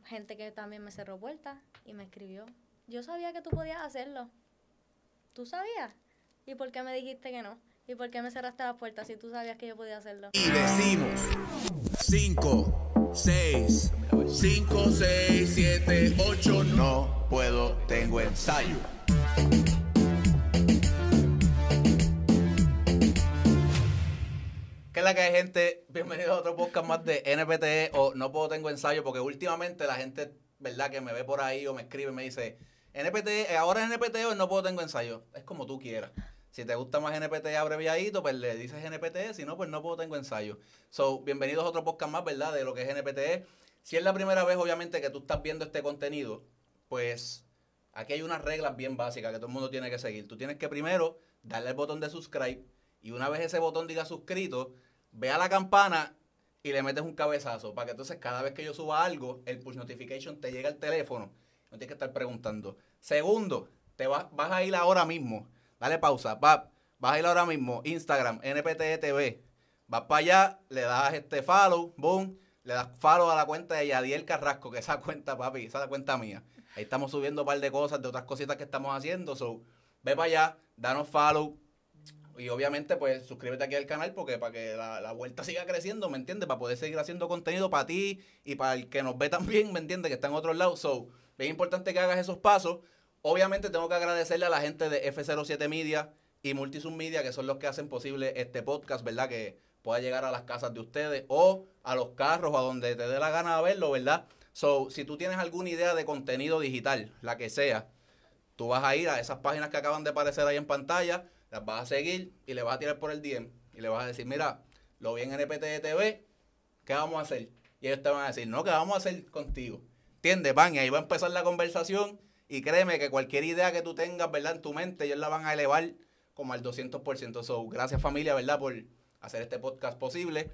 gente que también me cerró puertas y me escribió. Yo sabía que tú podías hacerlo. ¿Tú sabías? ¿Y por qué me dijiste que no? ¿Y por qué me cerraste las puertas si tú sabías que yo podía hacerlo? Y decimos 5, 6, 5, 6, 7, 8. No puedo, tengo ensayo. ¿Qué es la que hay, gente? Bienvenidos a otro podcast más de NPTE o No Puedo Tengo Ensayo, porque últimamente la gente, ¿verdad?, que me ve por ahí o me escribe y me dice NPTE, ahora es NPTE o No Puedo Tengo Ensayo. Es como tú quieras. Si te gusta más NPTE abreviadito, pues le dices NPTE, si no, pues No Puedo Tengo Ensayo. So, bienvenidos a otro podcast más, ¿verdad?, de lo que es NPTE. Si es la primera vez, obviamente, que tú estás viendo este contenido, pues aquí hay unas reglas bien básicas que todo el mundo tiene que seguir. Tú tienes que primero darle al botón de subscribe y una vez ese botón diga suscrito, ve a la campana y le metes un cabezazo para que entonces cada vez que yo suba algo, el push notification te llegue al teléfono. No tienes que estar preguntando. Segundo, vas a ir ahora mismo. Dale pausa. Vas a ir ahora mismo. Instagram, NPTE TV. Vas para allá, le das follow, boom. Le das follow a la cuenta de Yadiel Carrasco, que esa cuenta, papi, esa es la cuenta mía. Ahí estamos subiendo un par de cosas, de otras cositas que estamos haciendo. So, ve para allá, danos follow. Y obviamente, pues, suscríbete aquí al canal porque para que la vuelta siga creciendo, ¿me entiendes? Para poder seguir haciendo contenido para ti y para el que nos ve también, ¿me entiendes? Que está en otros lados. So, es importante que hagas esos pasos. Obviamente, tengo que agradecerle a la gente de F07 Media y Multisum Media, que son los que hacen posible este podcast, ¿verdad? Que pueda llegar a las casas de ustedes o a los carros o a donde te dé la gana de verlo, ¿verdad? So, si tú tienes alguna idea de contenido digital, la que sea, tú vas a ir a esas páginas que acaban de aparecer ahí en pantalla, las vas a seguir y le vas a tirar por el DM y le vas a decir, mira, lo vi en NPTE TV, ¿qué vamos a hacer? Y ellos te van a decir, no, ¿qué vamos a hacer contigo? ¿Entiendes? Van y ahí va a empezar la conversación y créeme que cualquier idea que tú tengas, ¿verdad?, en tu mente, ellos la van a elevar como al 200%. So, gracias, familia, ¿verdad?, por hacer este podcast posible.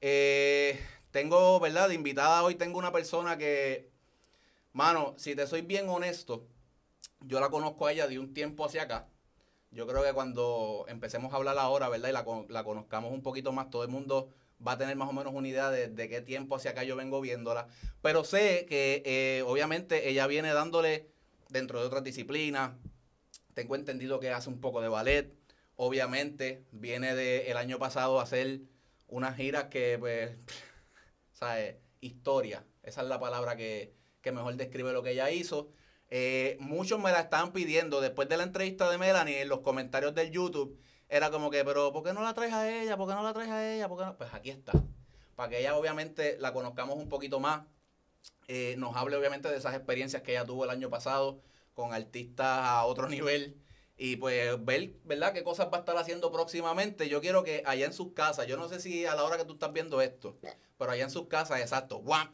Tengo, ¿verdad?, de invitada hoy tengo una persona que, mano, si te soy bien honesto, yo la conozco a ella de un tiempo hacia acá. Yo creo que cuando empecemos a hablar ahora, ¿verdad?, y la conozcamos un poquito más, todo el mundo va a tener más o menos una idea de qué tiempo hacia acá yo vengo viéndola. Pero sé que, obviamente, ella viene dándole dentro de otras disciplinas. Tengo entendido que hace un poco de ballet. Obviamente, viene el año pasado a hacer unas giras que, pues, ¿sabes? Historia. Esa es la palabra que mejor describe lo que ella hizo. Muchos me la estaban pidiendo después de la entrevista de Melanie en los comentarios del YouTube. Era como que, pero ¿por qué no la traes a ella? ¿Por qué no la traes a ella? ¿Por qué no? Pues aquí está. Para que ella obviamente la conozcamos un poquito más. Nos hable obviamente de esas experiencias que ella tuvo el año pasado con artistas a otro nivel. Y pues ver, ¿verdad?, qué cosas va a estar haciendo próximamente. Yo quiero que allá en sus casas, yo no sé si a la hora que tú estás viendo esto, pero allá en sus casas, exacto, ¡guam!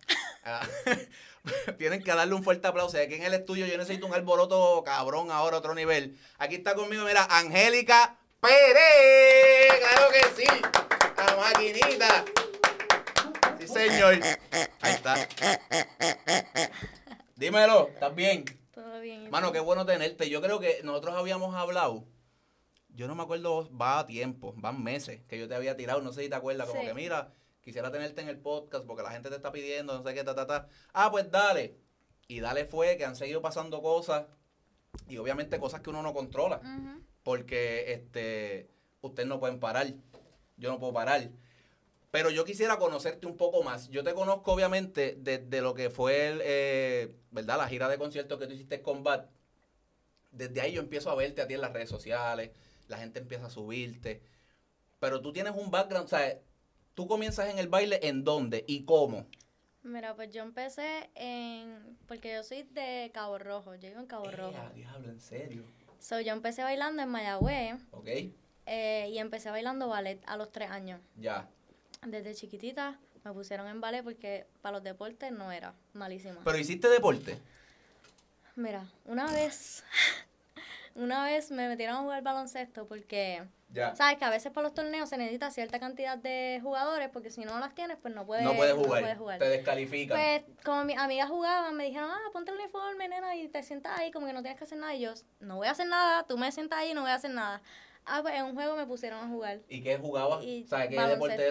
Tienen que darle un fuerte aplauso. Aquí en el estudio yo necesito un alboroto cabrón ahora, otro nivel. Aquí está conmigo, mira, Angélica Pérez. ¡Claro que sí! La maquinita. Sí, señor. Ahí está. Dímelo, ¿estás bien? Todo bien. Mano, qué bueno tenerte. Yo creo que nosotros habíamos hablado, yo no me acuerdo, va a tiempo, van meses que yo te había tirado, no sé si te acuerdas, como Sí. que mira, quisiera tenerte en el podcast porque la gente te está pidiendo, no sé qué, ta. Ah, pues dale. Y dale fue, que han seguido pasando cosas y obviamente cosas que uno no controla. Uh-huh. Porque ustedes no pueden parar, yo no puedo parar. Pero yo quisiera conocerte un poco más. Yo te conozco obviamente desde lo que fue, ¿verdad?, la gira de conciertos que tú hiciste con Bad. Desde ahí yo empiezo a verte a ti en las redes sociales, la gente empieza a subirte. Pero tú tienes un background, o sea, tú comienzas en el baile, ¿en dónde y cómo? Mira, pues yo empecé porque yo soy de Cabo Rojo, yo vivo en Cabo Rojo. Diablo, ¿en serio? So, yo empecé bailando en Mayagüez. Ok. Y empecé bailando ballet a los 3 años. Ya. Desde chiquitita me pusieron en ballet porque para los deportes no era, malísima. ¿Pero hiciste deporte? Mira, una vez me metieron a jugar baloncesto porque, Ya. sabes que a veces para los torneos se necesita cierta cantidad de jugadores porque si no las tienes, pues no puedes jugar. Te descalifican. Pues como mis amigas jugaban, me dijeron, ponte el uniforme, nena, y te sientas ahí como que no tienes que hacer nada. Y yo, no voy a hacer nada, tú me sientas ahí y no voy a hacer nada. Pues en un juego me pusieron a jugar. ¿Y qué jugabas? Y ¿Sabes qué deporte era?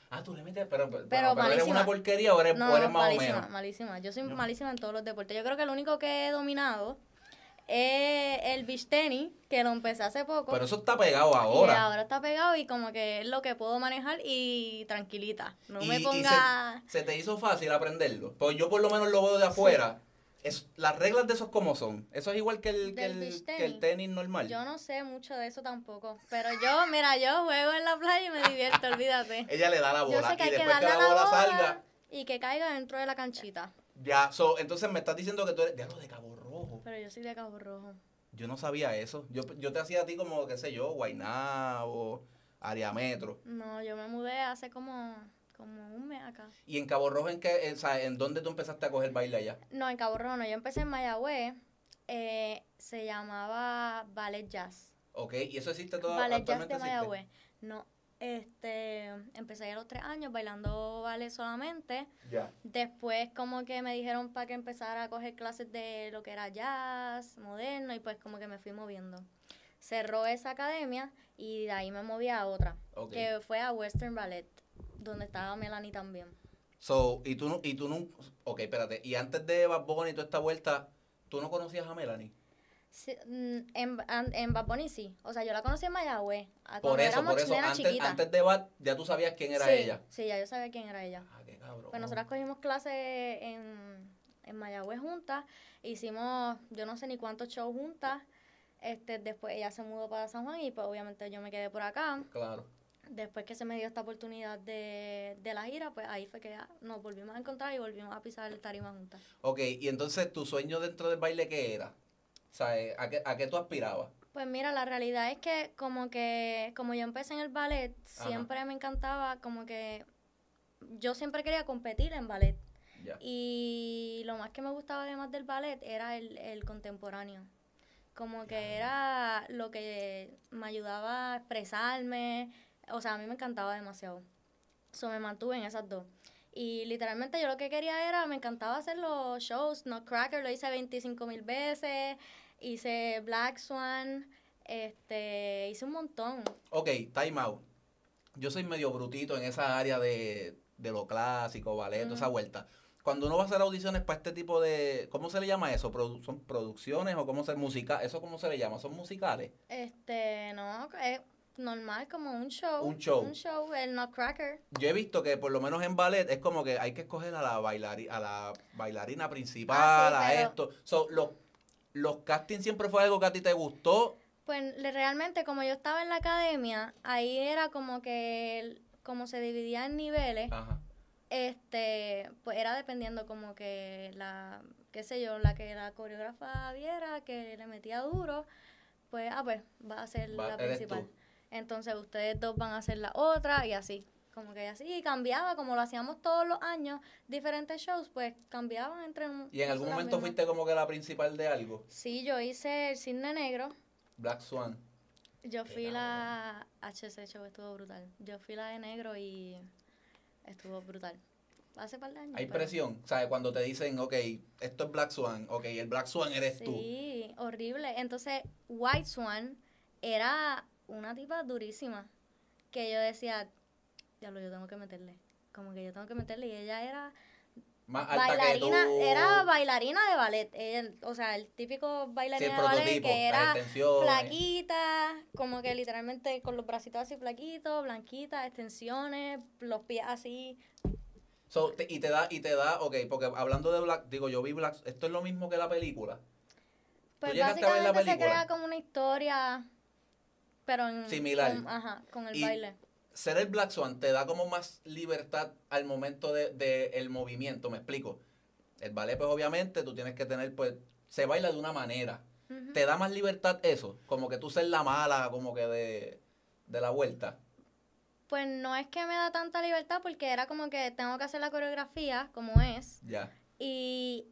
Ah, tú le metes, pero eres malísima. una porquería o eres, No, o eres más malísima, o menos. malísima. Yo soy No. malísima en todos los deportes. Yo creo que el único que he dominado es el beach tenis, que lo empecé hace poco. Pero eso está pegado Y ahora. ahora está pegado y como que es lo que puedo manejar y tranquilita. No me Y ponga... se te hizo fácil aprenderlo. Pues yo por lo menos lo veo de afuera. Las reglas de esos como son. Eso es igual que Del beach que el tenis normal. Yo no sé mucho de eso tampoco. Pero yo, mira, yo juego en la playa y me divierto, olvídate. Ella le da la bola Yo sé que y hay que después que darle la a la bola bola salga, y que caiga dentro de la canchita. ya, entonces me estás diciendo que tú eres de Cabo Rojo. Pero yo soy de Cabo Rojo. Yo no sabía eso. Yo te hacía a ti como, qué sé yo, Guaynabo, Área Metro. No, yo me mudé hace como un mes acá. ¿Y en Cabo Rojo o sea, en dónde tú empezaste a coger baile allá? No, en Cabo Rojo no. Yo empecé en Mayagüez. Se llamaba Ballet Jazz. Ok, ¿y eso existe todo Ballet Jazz actualmente de existe? Mayagüez. No. Empecé a los 3 años bailando ballet solamente. Ya. Después como que me dijeron para que empezara a coger clases de lo que era jazz, moderno, y pues como que me fui moviendo. Cerró esa academia y de ahí me moví a otra, Ok. que fue a Western Ballet, donde estaba Melanie también. Y tú no, ok, espérate, y antes de Bad Bunny y toda esta vuelta, ¿tú no conocías a Melanie? Sí, en Bad Bunny sí, o sea, yo la conocí en Mayagüez, Por eso, nena chiquita. antes de Bad, ya tú sabías quién era Sí, ella. sí, ya yo sabía quién era ella. Ah, qué cabrón. Pues nosotras cogimos clases en Mayagüez juntas, hicimos yo no sé ni cuántos shows juntas, después ella se mudó para San Juan y pues obviamente yo me quedé por acá. Claro. Después que se me dio esta oportunidad de la gira, pues ahí fue que ya nos volvimos a encontrar y volvimos a pisar el tarima juntas. Ok, y entonces tu sueño dentro del baile, ¿qué era? O sea, ¿a qué tú aspirabas? Pues mira, la realidad es que como yo empecé en el ballet, Ajá. siempre me encantaba como que yo siempre quería competir en ballet. Ya. Y lo más que me gustaba además del ballet era el contemporáneo. Como que era lo que me ayudaba a expresarme. O sea, a mí me encantaba demasiado. So, me mantuve en esas dos. Y literalmente yo lo que quería era, me encantaba hacer los shows. Nutcracker lo hice 25,000 veces. Hice Black Swan. Hice un montón. Ok, time out. Yo soy medio brutito en esa área de lo clásico, ballet, toda esa vuelta. Cuando uno va a hacer audiciones para este tipo de... ¿Cómo se le llama eso? ¿Son producciones o cómo se música? ¿Eso cómo se le llama? ¿Son musicales? No, es normal, como un show. Un show. Un show, el Nutcracker. Yo he visto que por lo menos en ballet es como que hay que escoger a la bailarina principal, Ah, sí, a pero- esto. So, los castings siempre fue algo que a ti te gustó. Pues realmente como yo estaba en la academia, ahí era como que como se dividía en niveles, Ajá. pues era dependiendo como que qué sé yo, la que la coreógrafa viera que le metía duro, pues pues va a ser la eres principal. tú. Entonces ustedes dos van a hacer la otra y así. Como que así, y cambiaba, como lo hacíamos todos los años, diferentes shows, pues cambiaban entre ¿Y en algún momento fuiste como que la principal de algo? Sí, yo hice el Cisne Negro. Black Swan. Yo fui la HC Show, estuvo brutal. Yo fui la de negro y estuvo brutal. Hace par de años. Hay pero- presión, ¿sabes? Cuando te dicen, ok, esto es Black Swan, ok, el Black Swan eres tú. Sí, horrible. Entonces, White Swan era una tipa durísima. Que yo decía, diablo, yo tengo que meterle. Como que yo tengo que meterle. Y ella era Más alta bailarina, que tú. era bailarina de ballet. O sea, el típico Sí, bailarina el de ballet prototipo, que las era extensiones. flaquita, como que literalmente con los bracitos así flaquitos, blanquitas, extensiones, los pies así. So, y te da, ok, porque hablando de Black, digo, yo vi Black, esto es lo mismo que la película. Pues llegaste a ver la básicamente se película? crea como una historia, pero Similar. Con el Y- baile. Ser el Black Swan te da como más libertad al momento de el movimiento, me explico. El ballet, pues obviamente, tú tienes que tener, pues, se baila de una manera. Ujú. ¿Te da más libertad eso? Como que tú ser la mala, como que de la vuelta. Pues no es que me da tanta libertad porque era como que tengo que hacer la coreografía como es. Ya. Y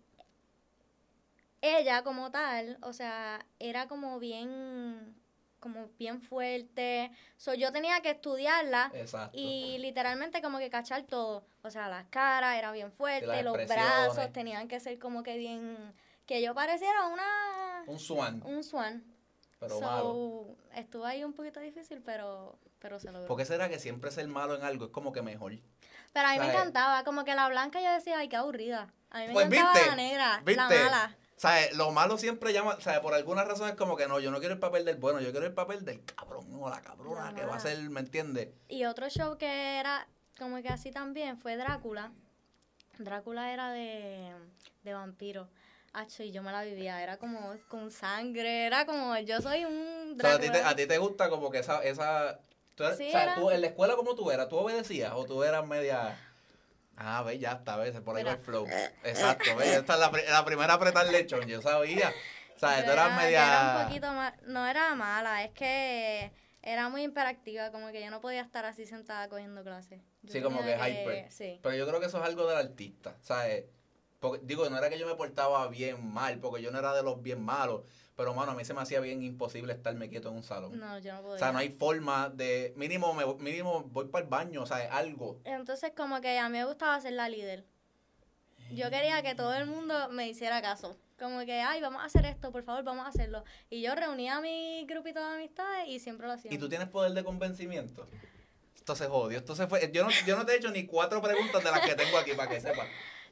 ella como tal, o sea, era como bien fuerte. So, yo tenía que estudiarla Exacto. y literalmente como que cachar todo. O sea, la cara era bien fuerte, las los expresiones. brazos tenían que ser como que bien... Que yo pareciera Un swan. un swan. pero malo. Estuvo ahí un poquito difícil, pero se logró. ¿Por qué será que siempre ser malo en algo es como que mejor? Pero a mí me ¿Sabes? encantaba, como que la blanca yo decía, ay, qué aburrida. A mí me Pues encantaba viste, la negra, viste. la mala. ¿Sabes? Lo malo siempre llama, ¿sabes? Por alguna razón es como que no, yo no quiero el papel del bueno, yo quiero el papel del cabrón o la cabrona La que va a mala. ser, ¿me entiendes? Y otro show que era como que así también fue Drácula. Drácula era de vampiro. Acho, y yo me la vivía, era como con sangre, era como, yo soy un O sea, Drácula. a ti te gusta como que tú, Sí, o sea, era. tú en la escuela como tú eras, tú obedecías o tú eras media... Ah, ve, ya está, ves, por ahí va Mira. el flow. Exacto, ve, esta es la primera apretar lechón, yo sabía. O sea, Yo tú eras yo era un media... poquito más, no era mala, es que era muy hiperactiva, como que yo no podía estar así sentada cogiendo clases. Yo Sí, como que tenía hyper. Sí. Pero yo creo que eso es algo del artista, ¿sabes? Porque, digo, no era que yo me portaba bien mal, porque yo no era de los bien malos. Pero, mano, a mí se me hacía bien imposible estarme quieto en un salón. No, yo no O podía. sea, no hay forma de... Mínimo voy para el baño, o sea, algo. Entonces como que a mí me gustaba ser la líder. Yo quería que todo el mundo me hiciera caso. Como que, ay, vamos a hacer esto, por favor, vamos a hacerlo. Y yo reunía a mi grupito de amistades y siempre lo hacíamos. ¿Y tú tienes poder de convencimiento? Esto se jodió, esto se fue... Yo no te he hecho ni 4 preguntas de las que tengo aquí, para que sepas.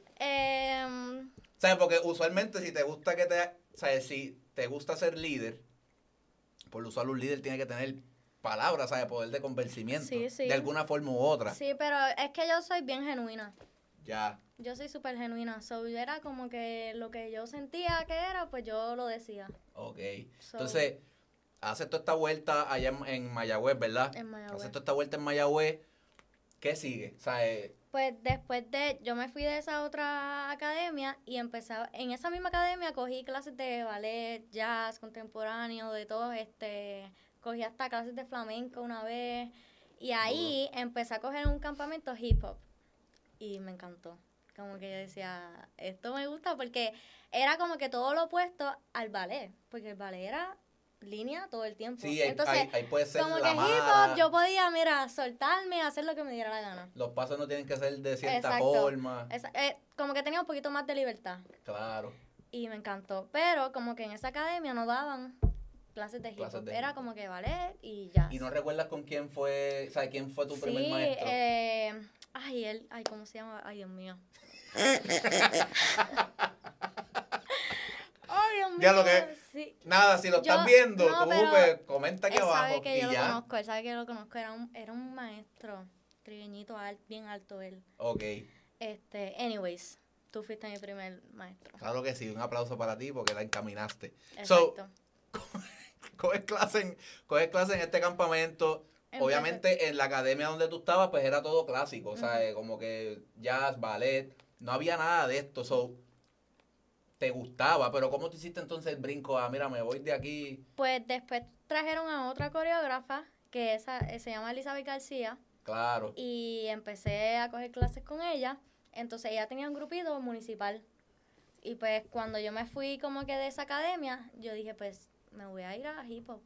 ¿Sabes? Porque usualmente si te gusta ¿sabes? Si te gusta ser líder, por usual un líder tiene que tener palabras, ¿sabes? Poder de convencimiento. Sí, sí. De alguna forma u otra. Sí, pero es que yo soy bien genuina. Ya. Yo soy súper genuina. So, era como que lo que yo sentía que era, pues yo lo decía. Ok. So, Entonces, haces toda esta vuelta allá en Mayagüez, ¿verdad? En Mayagüez. Haces toda esta vuelta en Mayagüez. ¿Qué sigue? ¿Sabes? Pues después yo me fui de esa otra academia y empezaba, en esa misma academia cogí clases de ballet, jazz, contemporáneo, de todo, cogí hasta clases de flamenco una vez y ahí empecé a coger un campamento hip hop y me encantó. Como que yo decía, esto me gusta porque era como que todo lo opuesto al ballet, porque el ballet era línea todo el tiempo. Sí, Entonces, ahí puede ser como la que hip mala. hop yo podía, mira, soltarme, hacer lo que me diera la gana. Los pasos no tienen que ser de cierta Exacto. forma. Como que tenía un poquito más de libertad. Claro. Y me encantó. Pero como que en esa academia no daban clases de hip hop. Era hip-hop. como que ballet y jazz. ¿Y no recuerdas con quién fue, o sea, quién fue tu primer Sí, maestro? ¿cómo se llama? Ay, Dios mío. Ay, Dios mío. Ya lo que... Sí. Nada, si lo estás viendo, no, tú pero pues, comenta aquí Él abajo sabe que y yo lo ya. conozco, él sabe que yo lo conozco. Era un maestro trigueñito, bien alto él. Ok. Anyways, tú fuiste mi primer maestro. Claro que sí, un aplauso para ti porque la encaminaste. Exacto. Coges clase en este campamento. Empecé. Obviamente en la academia donde tú estabas, pues era todo clásico, o sea, como que jazz, ballet, no había nada de esto, so, te gustaba, pero ¿cómo te hiciste entonces el brinco a, mira, me voy de aquí? Pues después trajeron a otra coreógrafa, que se llama Elizabeth García, Claro. y empecé a coger clases con ella. Entonces ella tenía un grupito municipal. Y pues cuando yo me fui como que de esa academia, yo dije, pues me voy a ir a hip hop.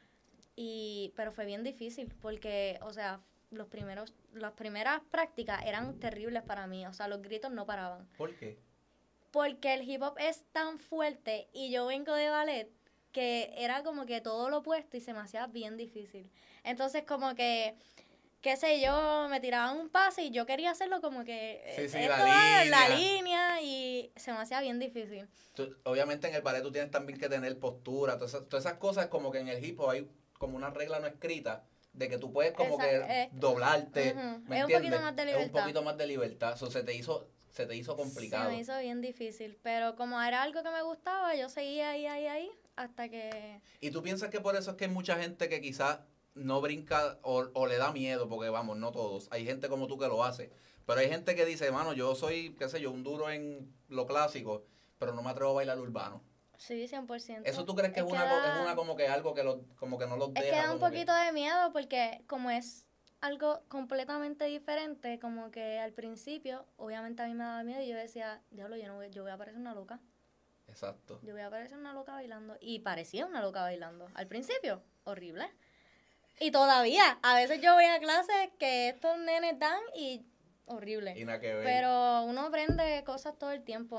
Pero fue bien difícil porque, o sea, las primeras prácticas eran terribles para mí. O sea, los gritos no paraban. ¿Por qué? Porque el hip hop es tan fuerte y yo vengo de ballet que era como que todo lo opuesto y se me hacía bien difícil. Entonces como que, qué sé yo, me tiraban un pase y yo quería hacerlo como que Sí, esto la es la línea. línea y se me hacía bien difícil. Obviamente en el ballet tú tienes también que tener postura, todas esas cosas como que en el hip hop hay como una regla no escrita de que tú puedes como que doblarte, ¿me Es un entiendes? poquito más de Es libertad. un poquito más de libertad, so, se te hizo complicado. Se me hizo bien difícil, pero como era algo que me gustaba, yo seguía ahí, hasta que... ¿Y tú piensas que por eso es que hay mucha gente que quizás no brinca o le da miedo? Porque vamos, no todos. Hay gente como tú que lo hace. Pero hay gente que dice, mano, yo soy, qué sé yo, un duro en lo clásico, pero no me atrevo a bailar urbano. Sí, 100%. ¿Eso tú crees que es una como que algo que como que no los deja? Es que da un como poquito de miedo porque como es algo completamente diferente, como que al principio, obviamente a mí me daba miedo y yo decía, diablo, yo voy a parecer una loca. Exacto. Yo voy a parecer una loca bailando. Y parecía una loca bailando. Al principio, horrible. Y todavía, a veces yo voy a clases que estos nenes dan y horrible. Y nada que ver. Pero uno aprende cosas todo el tiempo.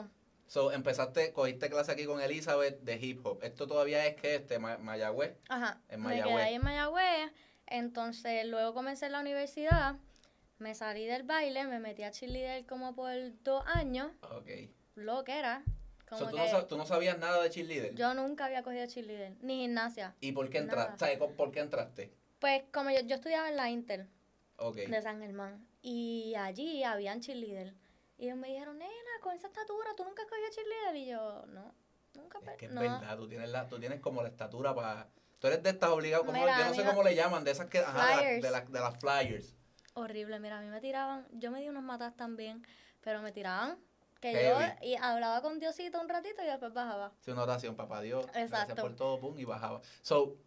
So, cogiste clase aquí con Elizabeth de hip hop. Esto todavía es que Mayagüez. Ajá. En Me quedé Mayagüez. ahí en Mayagüez. Entonces, luego comencé en la universidad. Me salí del baile, me metí a cheerleader como por 2 años. Ok. Lo que era. Como So, que tú no sabías nada de cheerleader. yo nunca había cogido cheerleader, ni gimnasia. ¿Y por qué Nada. entraste? ¿Sabes por qué entraste? Pues como yo estudiaba en la Inter Ok. de San Germán. Y allí habían cheerleader. Y ellos me dijeron, nena, con esa estatura, ¿tú nunca has cogido cheerleader? Y yo, no, nunca. Es que es no. verdad, tú tienes como la estatura para... Tú eres de estas obligadas, Mira, yo no sé cómo le llaman, de esas que... Ajá, Flyers. de las flyers. Horrible, mira, a mí me tiraban, yo me di unos matas también, pero me tiraban que Heavy. yo y hablaba con Diosito un ratito y después bajaba. Sí, una oración, papá Dios. Gracias Exacto. por todo, pum, y bajaba. So,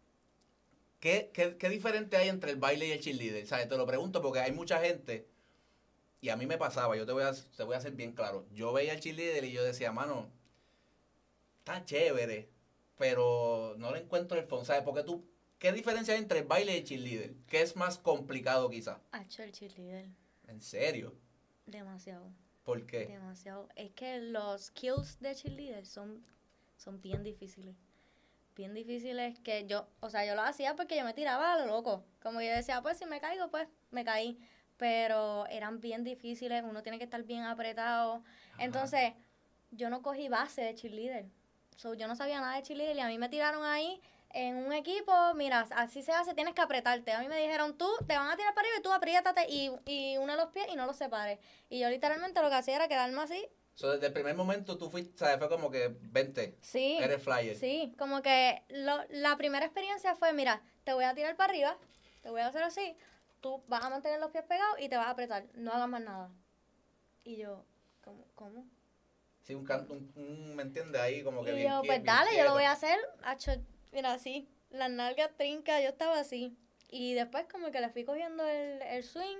¿qué diferente hay entre el baile y el cheerleader? ¿Sabes? Te lo pregunto porque hay mucha gente, y a mí me pasaba, te voy a hacer bien claro. Yo veía el cheerleader y yo decía, mano, está chévere, pero no le encuentro el fondo. ¿Sabes? Porque ¿qué diferencia hay entre el baile y el cheerleader? ¿Qué es más complicado quizás? Hacho, el cheerleader, ¿En serio? demasiado, ¿Por qué? demasiado. Es que los skills de cheerleader son bien difíciles. Bien difíciles que yo lo hacía porque yo me tiraba a lo loco. Como yo decía, pues si me caigo, pues me caí. Pero eran bien difíciles, uno tiene que estar bien apretado. Ajá. Entonces, yo no cogí base de cheerleader. So, yo no sabía nada de cheerleader y a mí me tiraron ahí en un equipo, mira, así se hace, tienes que apretarte. A mí me dijeron, tú te van a tirar para arriba y tú apriétate y une los pies y no los separes. Y yo literalmente lo que hacía era quedarme así. So, desde el primer momento tú fuiste, ¿sabes? Fue como que, vente, Sí. eres flyer. Sí, como que la primera experiencia fue, mira, te voy a tirar para arriba, te voy a hacer así, tú vas a mantener los pies pegados y te vas a apretar, no hagas más nada. Y yo, ¿cómo? Sí, ¿me entiendes? Ahí como que Y bien yo, bien pues dale, yo quieto. lo voy a hacer. Acho, mira, así, las nalgas trincas, yo estaba así. Y después como que le fui cogiendo el swing,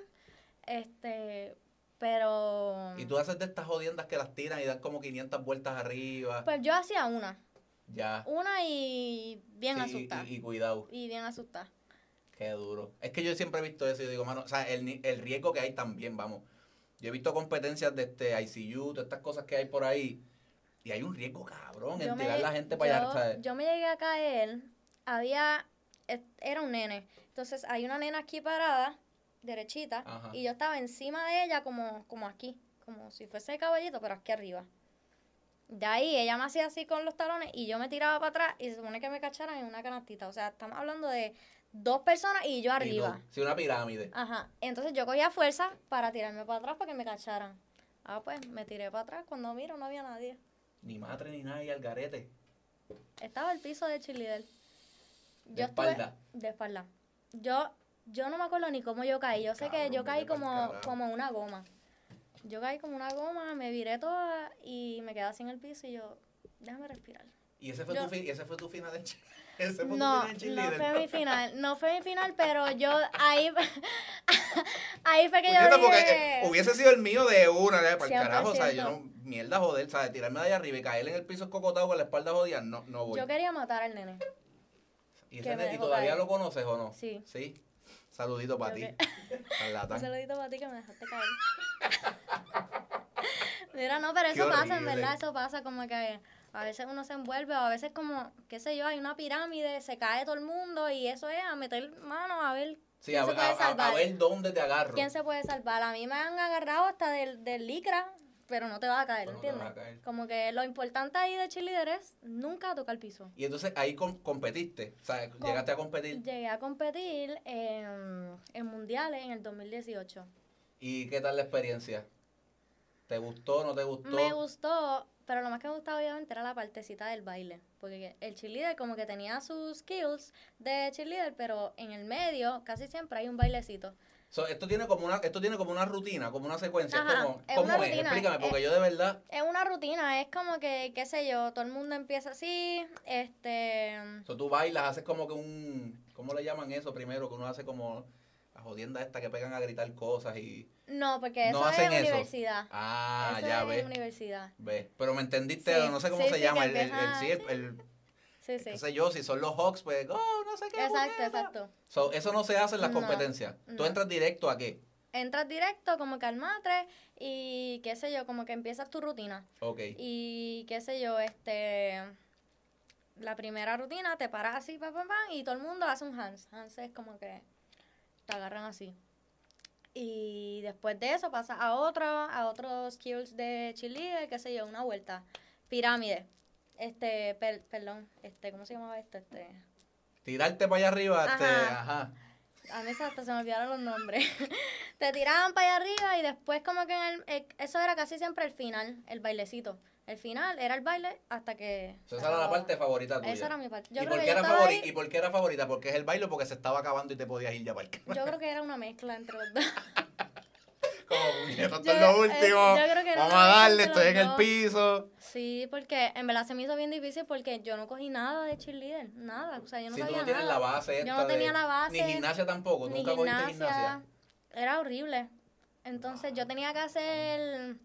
pero... Y tú haces de estas jodiendas que las tiran y dan como 500 vueltas arriba. Pues yo hacía una Ya. Y bien Sí, asustada. y cuidado. Y bien asustada. Qué duro. Es que yo siempre he visto eso y digo, mano, o sea, el riesgo que hay también, vamos. Yo he visto competencias de ICU, todas estas cosas que hay por ahí. Y hay un riesgo cabrón en tirar la gente para allá, ¿sabes? Yo me llegué a caer, era un nene. Entonces hay una nena aquí parada, derechita, Ajá. y yo estaba encima de ella como aquí, como si fuese caballito, pero aquí arriba. De ahí ella me hacía así con los talones y yo me tiraba para atrás y se supone que me cacharan en una canastita. O sea, estamos hablando de 2 personas y yo arriba. Sí, una pirámide. Ajá. Entonces yo cogía fuerza para tirarme para atrás para que me cacharan. Pues me tiré para atrás. Cuando miro no había nadie. Ni madre ni nadie al garete. Estaba el piso de cheerleader. De espalda. De espalda. Yo no me acuerdo ni cómo yo caí. Yo sé que yo caí como una goma. Yo caí como una goma, me viré toda y me quedé así en el piso y yo, déjame respirar. ¿Y ese fue tu final de ese fue No, tu final de cheerleader? no fue mi final, pero yo ahí fue que yo dije... Porque hubiese sido el mío de una, para el 100%. carajo, o sea, yo no, mierda joder, ¿sabes? Tirarme de allá arriba y caer en el piso cocotado con la espalda jodida, no voy. Yo quería matar al nene. ¿Y que me dejó todavía caer. lo conoces o no? Sí. ¿Sí? Saludito para ti. Un saludito para ti que me dejaste caer. Mira, no, pero Qué eso pasa, en horrible. verdad, eso pasa como que a veces uno se envuelve, o a veces como, qué sé yo, hay una pirámide, se cae todo el mundo y eso es a meter mano a ver Sí, quién se puede salvar. a ver dónde te agarro. ¿Quién se puede salvar? A mí me han agarrado hasta del licra, pero no te vas a caer, Pero no te ¿entiendes? vas a caer. Como que lo importante ahí de cheerleader es nunca tocar el piso. Y entonces ahí competiste, o sea, llegaste a competir. Llegué a competir en mundiales en el 2018. ¿Y qué tal la experiencia? ¿Te gustó, no te gustó? Me gustó, pero lo más que me gustaba obviamente era la partecita del baile. Porque el cheerleader como que tenía sus skills de cheerleader, pero en el medio casi siempre hay un bailecito. So, esto tiene como una rutina, como una secuencia. Ajá, ¿Cómo es una es? rutina, Explícame, porque yo de verdad... Es una rutina, es como que, qué sé yo, todo el mundo empieza así, So, tú bailas, haces como que ¿cómo le llaman eso primero? Que uno hace como la jodienda esta que pegan a gritar cosas y... No, porque No eso hacen es eso. universidad. Ah, Eso ya es ves. universidad. Ves. Pero me entendiste, Sí, no sé cómo sí, se sí, llama. que empieza- Sí, sí. Qué sé yo, si son los Hawks, pues, no sé qué. Exacto, puñeta. exacto. So, eso no se hace en las No, competencias. Tú no. entras directo a qué? entras directo como que al matre y qué sé yo, como que empiezas tu rutina. Ok. Y qué sé yo, la primera rutina te paras así, y todo el mundo hace un hands. Hands es como que te agarran así. Y después de eso pasas a otros skills de cheerleader, qué sé yo, una vuelta. Pirámide. Perdón, ¿cómo se llamaba esto? Tirarte para allá arriba, Ajá. ajá. A mí hasta se me olvidaron los nombres. Te tiraban para allá arriba y después como que eso era casi siempre el final, el bailecito. El final era el baile hasta que Esa era la acababa. parte favorita tuya. Esa era mi parte. ¿Y por qué era favorita? ¿Y por qué era favorita? Porque es el baile o porque se estaba acabando y te podías ir ya para el canal. Yo creo que era una mezcla entre los dos. Como puñeta, esto es lo último. Yo creo que era Vamos una a mezcla darle, entre estoy en los el dos. piso. Sí, porque en verdad se me hizo bien difícil porque yo no cogí nada de cheerleader, nada, o sea, yo no Si tú sabía no tienes nada. la base Yo esta no tenía la base. Ni gimnasia tampoco, Ni nunca cogiste gimnasia. Era horrible. Entonces yo tenía que hacer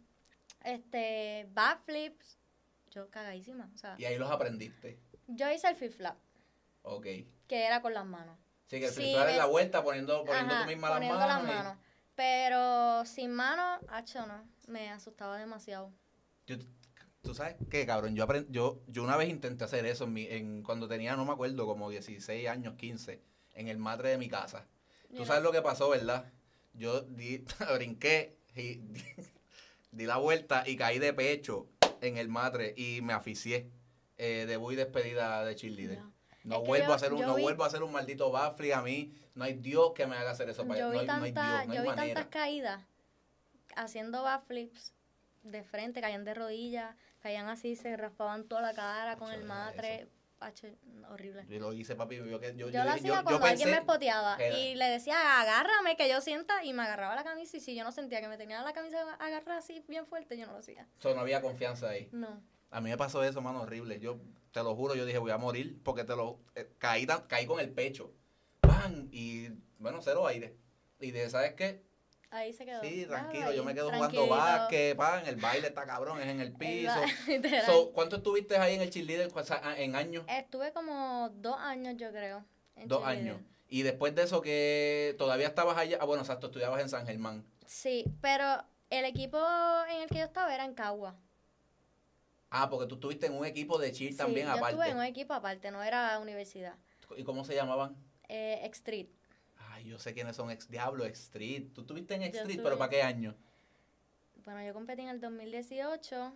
backflips. Yo cagadísima, o sea, Y ahí los aprendiste. yo hice el flip flap, Ok. que era con las manos. Sí, que el Sí, flip-flap es la vuelta poniendo Ajá, tú misma poniendo las las manos. manos. Pero sin manos, hacho, no, me asustaba demasiado. ¿Tú sabes qué, cabrón? Yo una vez intenté hacer eso cuando tenía, no me acuerdo, como 16 años, 15, en el matre de mi casa. Tú sabes lo que pasó, ¿verdad? Yo brinqué y di la vuelta y caí de pecho en el matre y me asfixié. Debut y despedida de cheerleader. Ya. No Es que vuelvo yo vi- a hacer un maldito backflip a mí. No hay Dios que me haga hacer eso. Yo No vi, hay Dios, no hay yo vi manera. tantas caídas haciendo backflips de frente, caían de rodillas, caían así, se raspaban toda la cara con Acho, el deja matre. Hacho, horrible. Yo lo hice, papi. Yo Yo lo hacía cuando alguien me espoteaba y le decía, agárrame, que yo sienta, y me agarraba la camisa, y si yo no sentía que me tenía la camisa agarrada así bien fuerte, yo no lo hacía. So, no había confianza ahí. No. A mí me pasó eso, mano, horrible. Yo te lo juro, yo dije, voy a morir porque caí con el pecho. ¡Pam! Y, bueno, cero aire. Y ¿sabes qué? Ahí se quedó. Sí, tranquilo, Nada, yo ahí, me quedo tranquilito. jugando básquet, pan, el baile está cabrón, es en el piso. Literal. So, ¿cuánto estuviste ahí en el cheerleader en años? Estuve como 2 años, yo creo. En 2 cheerleader. años. Y después de eso que todavía estabas allá, bueno, exacto, estudiabas en San Germán. Sí, pero el equipo en el que yo estaba era en Cagua. Ah, porque tú estuviste en un equipo de cheer también yo aparte. estuve en un equipo aparte, no era universidad. ¿Y cómo se llamaban? X-Street. Ay, yo sé quiénes son Diablo, X-Street. Tú estuviste en Yo X-Street, estuve- pero ¿para qué año? Bueno, yo competí en el 2018,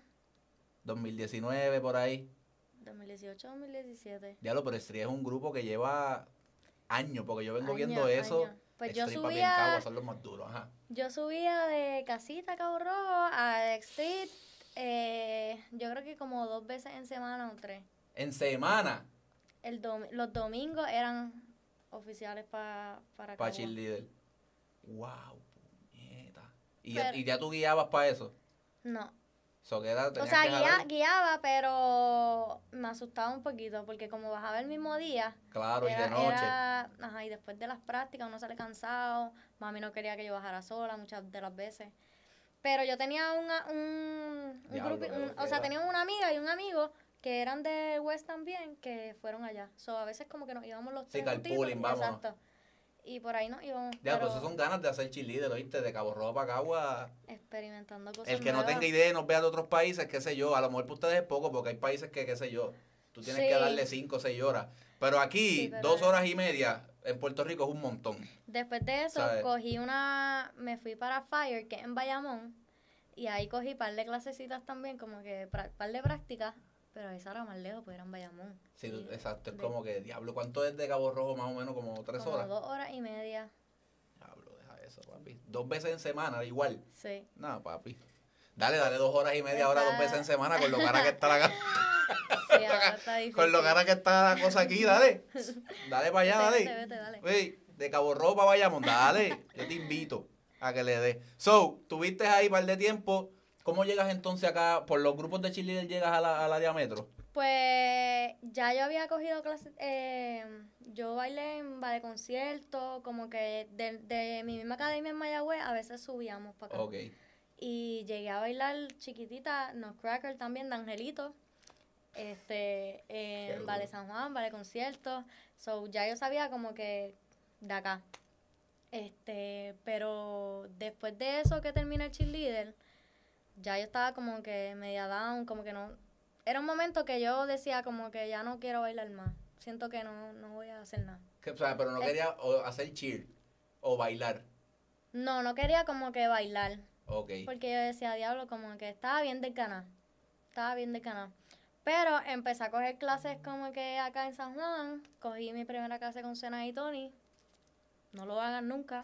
2019, por ahí. 2017. Diablo, pero X-Street es un grupo que lleva años, porque yo vengo viendo Años, eso. años. Pues yo X-Street, papi, en Cagua subía, son los más duros, ajá. yo subía de Casita a Cabo Rojo a X-Street, yo creo que como 2 veces en semana o 3. En semana, Los domingos eran oficiales para para Cagua. cheerleader. Wow, puñeta. Pero- ¿Y ya tú guiabas para eso? No. So, que O tenías sea, que jalar. guiaba, pero me asustaba un poquito, porque como bajaba el mismo día, Claro, y de noche. y después de las prácticas uno sale cansado, mami no quería que yo bajara sola muchas de las veces. Pero yo tenía un Diablo, grupo, qué o sea, loquera. tenía una amiga y un amigo que eran de West también, que fueron allá. So, a veces como que nos íbamos los Sí, tres juntitos, carpooling, vámonos. exacto. Y por ahí nos íbamos, Ya, pero pues eso son ganas de hacer cheerleader, ¿oíste? De Cabo Rojo para Cagua. experimentando cosas El que no nuevas. tenga idea y nos vea de otros países, qué sé yo. A lo mejor para ustedes es poco, porque hay países que, qué sé yo, tú tienes Sí. que darle 5 o 6 horas. Pero aquí, Sí, pero 2 horas y media en Puerto Rico es un montón. Después de eso, ¿Sabes? me fui para Fire, que es en Bayamón, y ahí cogí un par de clasecitas también, como que par de prácticas, pero esa era más lejos, pues era en Bayamón. Sí, Y exacto. Es de- como que, diablo, ¿cuánto es de Cabo Rojo más o menos? Como 3 como horas. 2 horas y media, Diablo, deja eso, papi. 2 veces en semana, igual. sí. No, papi. Dale 2 horas y media, ahora 2 veces en semana, con lo cara que está la Sí, ahora está difícil. con lo cara que está la cosa aquí, dale. Dale para allá, dale. Vete, dale. Ey, de Cabo Rojo para Bayamón, dale. Yo te invito a que le des. So, tuviste ahí un par de tiempo. ¿Cómo llegas entonces acá? ¿Por los grupos de cheerleader llegas a la Diametro? Pues ya yo había cogido clases, yo bailé en ballet concierto, como que de mi misma academia en Mayagüez, a veces subíamos para acá. Ok. Y llegué a bailar chiquitita, Nutcracker también, de Angelito, en Ballet San Juan, Ballet Concierto. So, ya yo sabía como que de acá. Pero después de eso que terminé el cheerleader, ya yo estaba como que media down, como que no. Era un momento que yo decía como que ya no quiero bailar más. Siento que no voy a hacer nada. O sea, pero no quería hacer cheer o bailar. No quería como que bailar. Ok. Porque yo decía, diablo, como que estaba bien del canal. Estaba bien del canal. Pero empecé a coger clases como que acá en San Juan. Cogí mi primera clase con Sena y Tony. No lo hagan nunca.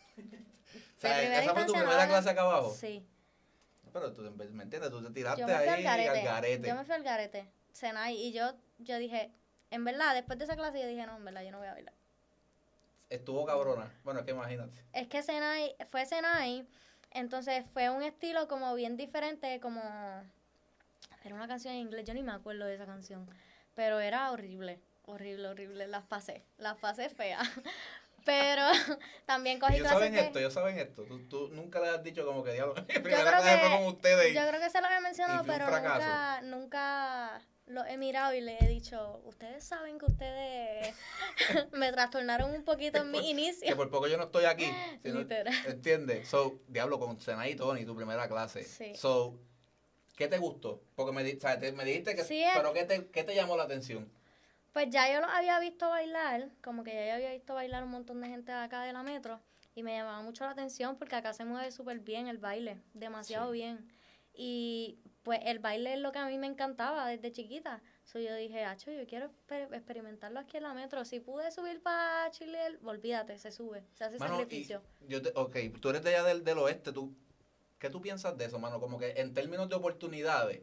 O sea, ¿esa fue tu primera clase acá abajo? Sí. Pero tú, ¿me entiendes? Tú te tiraste Yo me fui ahí al garete. Yo me fui al garete. Senai. Y yo dije, en verdad, después de esa clase yo dije, no, en verdad, yo no voy a bailar. Estuvo cabrona. Bueno, es que imagínate. Es que fue Senai. Entonces fue un estilo como bien diferente, como... Era una canción en inglés, yo ni me acuerdo de esa canción. Pero era horrible, horrible. Las pasé feas. Pero también cogí clases ellos saben esto. Tú nunca les has dicho como que diablo. Yo creo que se los he mencionado, pero fracaso. nunca los he mirado y les he dicho, ustedes saben que ustedes me trastornaron un poquito en mi inicio. Que por poco yo no estoy aquí. Literal. ¿Entiendes? So, diablo, con Sena y Tony, tu primera clase. Sí. So, ¿qué te gustó? Porque me dijiste que... Sí, pero ¿qué te llamó la atención? Pues ya yo los había visto bailar, como que ya yo había visto bailar un montón de gente de acá de la metro y me llamaba mucho la atención porque acá se mueve súper bien el baile, demasiado bien. Y pues el baile es lo que a mí me encantaba desde chiquita. So yo dije, yo quiero experimentarlo aquí en la metro. Si pude subir para Chile, olvídate, se sube, se hace sacrificio. Tú eres de allá del oeste, ¿qué tú piensas de eso, mano? Como que en términos de oportunidades,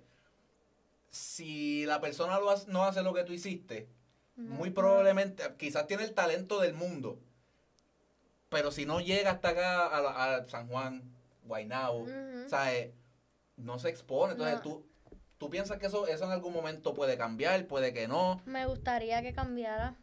si la persona no hace lo que tú hiciste, muy probablemente, quizás tiene el talento del mundo, pero si no llega hasta acá a San Juan, Guaynabo, ¿sabes? No se expone. Entonces tú piensas que eso en algún momento puede cambiar, puede que no. Me gustaría que cambiara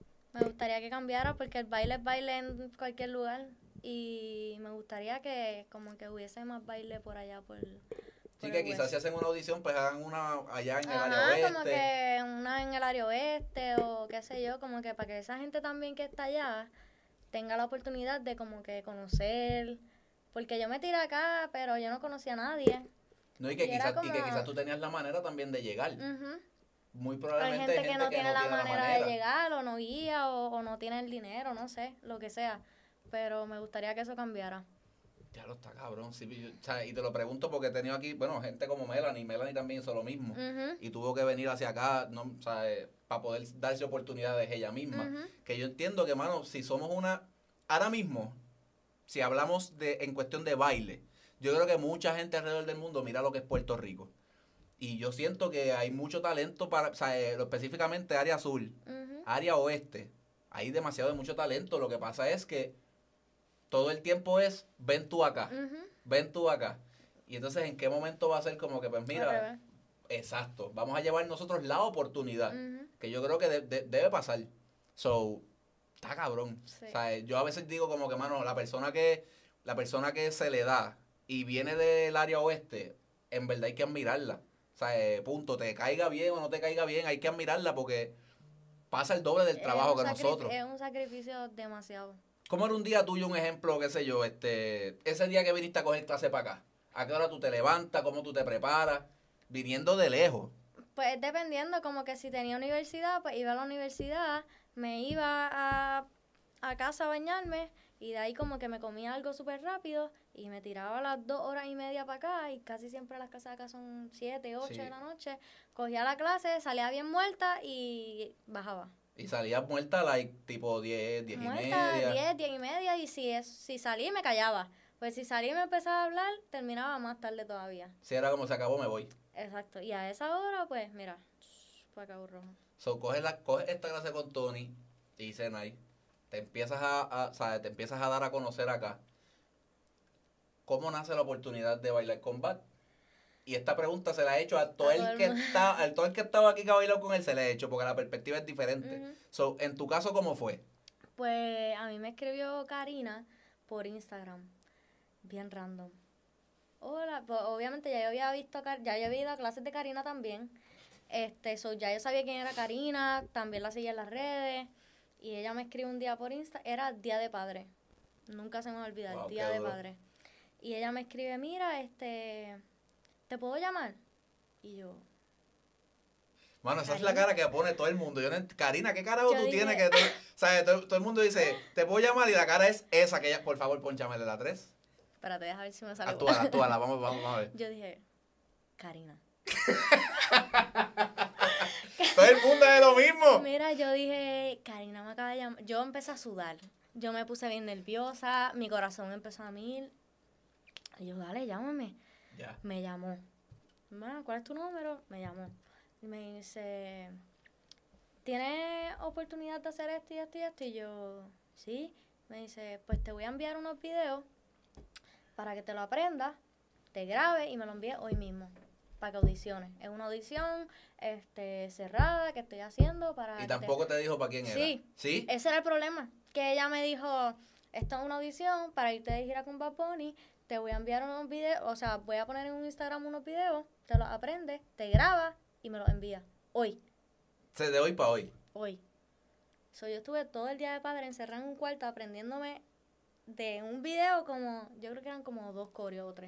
porque el baile es baile en cualquier lugar y me gustaría que como que hubiese más baile por allá por Sí, que quizás si hacen una audición, pues hagan una allá en el área oeste. Como que una en el área oeste o qué sé yo, como que para que esa gente también que está allá tenga la oportunidad de como que conocer, porque yo me tiré acá, pero yo no conocía a nadie. No, y que quizás tú tenías la manera también de llegar. Muy probablemente hay gente que no tiene la manera de llegar, o no guía, o no tiene el dinero, no sé, lo que sea. Pero me gustaría que eso cambiara. Ya lo está cabrón. Sí, y te lo pregunto porque he tenido aquí, bueno, gente como Melanie. Melanie también hizo lo mismo. Y tuvo que venir hacia acá, ¿no? Para poder darse oportunidades ella misma. Que yo entiendo que, mano, si somos ahora mismo, si hablamos en cuestión de baile, yo creo que mucha gente alrededor del mundo mira lo que es Puerto Rico. Y yo siento que hay mucho talento específicamente área azul, área oeste. Hay demasiado de mucho talento. Lo que pasa es que todo el tiempo es, ven tú acá. Y entonces, ¿en qué momento va a ser como que, pues mira, exacto, vamos a llevar nosotros la oportunidad? Que yo creo que debe pasar. So, está cabrón. Sí. O sea, yo a veces digo como que, mano, la persona que se le da y viene del área oeste, en verdad hay que admirarla. O sea, punto, te caiga bien o no te caiga bien, hay que admirarla porque pasa el doble del trabajo que nosotros. Es un sacrificio demasiado. ¿Cómo era un día tuyo, un ejemplo, qué sé yo, ese día que viniste a coger clase para acá? ¿A qué hora tú te levantas? ¿Cómo tú te preparas? Viniendo de lejos. Pues dependiendo, como que si tenía universidad, pues iba a la universidad, me iba a casa a bañarme y de ahí como que me comía algo súper rápido y me tiraba a las 2 horas y media para acá y casi siempre las casas de acá son 7, 8 de la noche. Cogía la clase, salía bien muerta y bajaba. Y salías muerta, tipo 10 y media. 10 y media y si salí me callaba. Pues si salí y me empezaba a hablar, terminaba más tarde todavía. Si era como se acabó, me voy. Exacto. Y a esa hora, pues, mira, fue Cabo Rojo. So, coges esta clase con Tony y Senay. Te empiezas te empiezas a dar a conocer acá. ¿Cómo nace la oportunidad de bailar combat? Y esta pregunta se la he hecho a todo el que estaba aquí que ha bailado con él, se la he hecho, porque la perspectiva es diferente. So, en tu caso, ¿cómo fue? Pues a mí me escribió Karina por Instagram. Bien random. Hola, pues obviamente ya yo había ido a clases de Karina también. Ya yo sabía quién era Karina, también la seguía en las redes. Y ella me escribe un día por Insta, era Día de Padre. Nunca se me va a olvidar, Wow, Día qué de duro. Padre. Y ella me escribe, mira, ¿te puedo llamar? Y yo, Mano, esa es la Karina. cara que pone todo el mundo. Karina, ¿qué carajo Yo tú tienes? dije, ¿Sabes? Todo el mundo dice, te puedo llamar y la cara es esa que ella, por favor, ponchámele la 3. espérate, deja ver si me sale. Actúala, vamos a ver. Yo dije, Karina. Todo el mundo es lo mismo. Mira, yo dije, Karina me acaba de llamar. Yo empecé a sudar. Yo me puse bien nerviosa, mi corazón empezó a mil. Y yo, dale, llámame. Ya. Me llamó. "Ma, ¿cuál es tu número? Me llamó. Y me dice, ¿tienes oportunidad de hacer esto y esto y esto? Y yo, sí. Me dice, pues te voy a enviar unos videos para que te lo aprendas, te grabes y me lo envíes hoy mismo. Para que audiciones. Es una audición cerrada que estoy haciendo para Y que tampoco te dijo para quién era. Sí. ¿Sí? Ese era el problema. Que ella me dijo, esto es una audición para irte de gira con Bad Bunny, te voy a enviar unos videos, o sea, voy a poner en un Instagram unos videos, te los aprendes, te grabas y me los envías. Hoy. De hoy para hoy. Hoy. Yo estuve todo el día de padre encerrada en un cuarto aprendiéndome de un video como, yo creo que eran como 2 coreos o 3.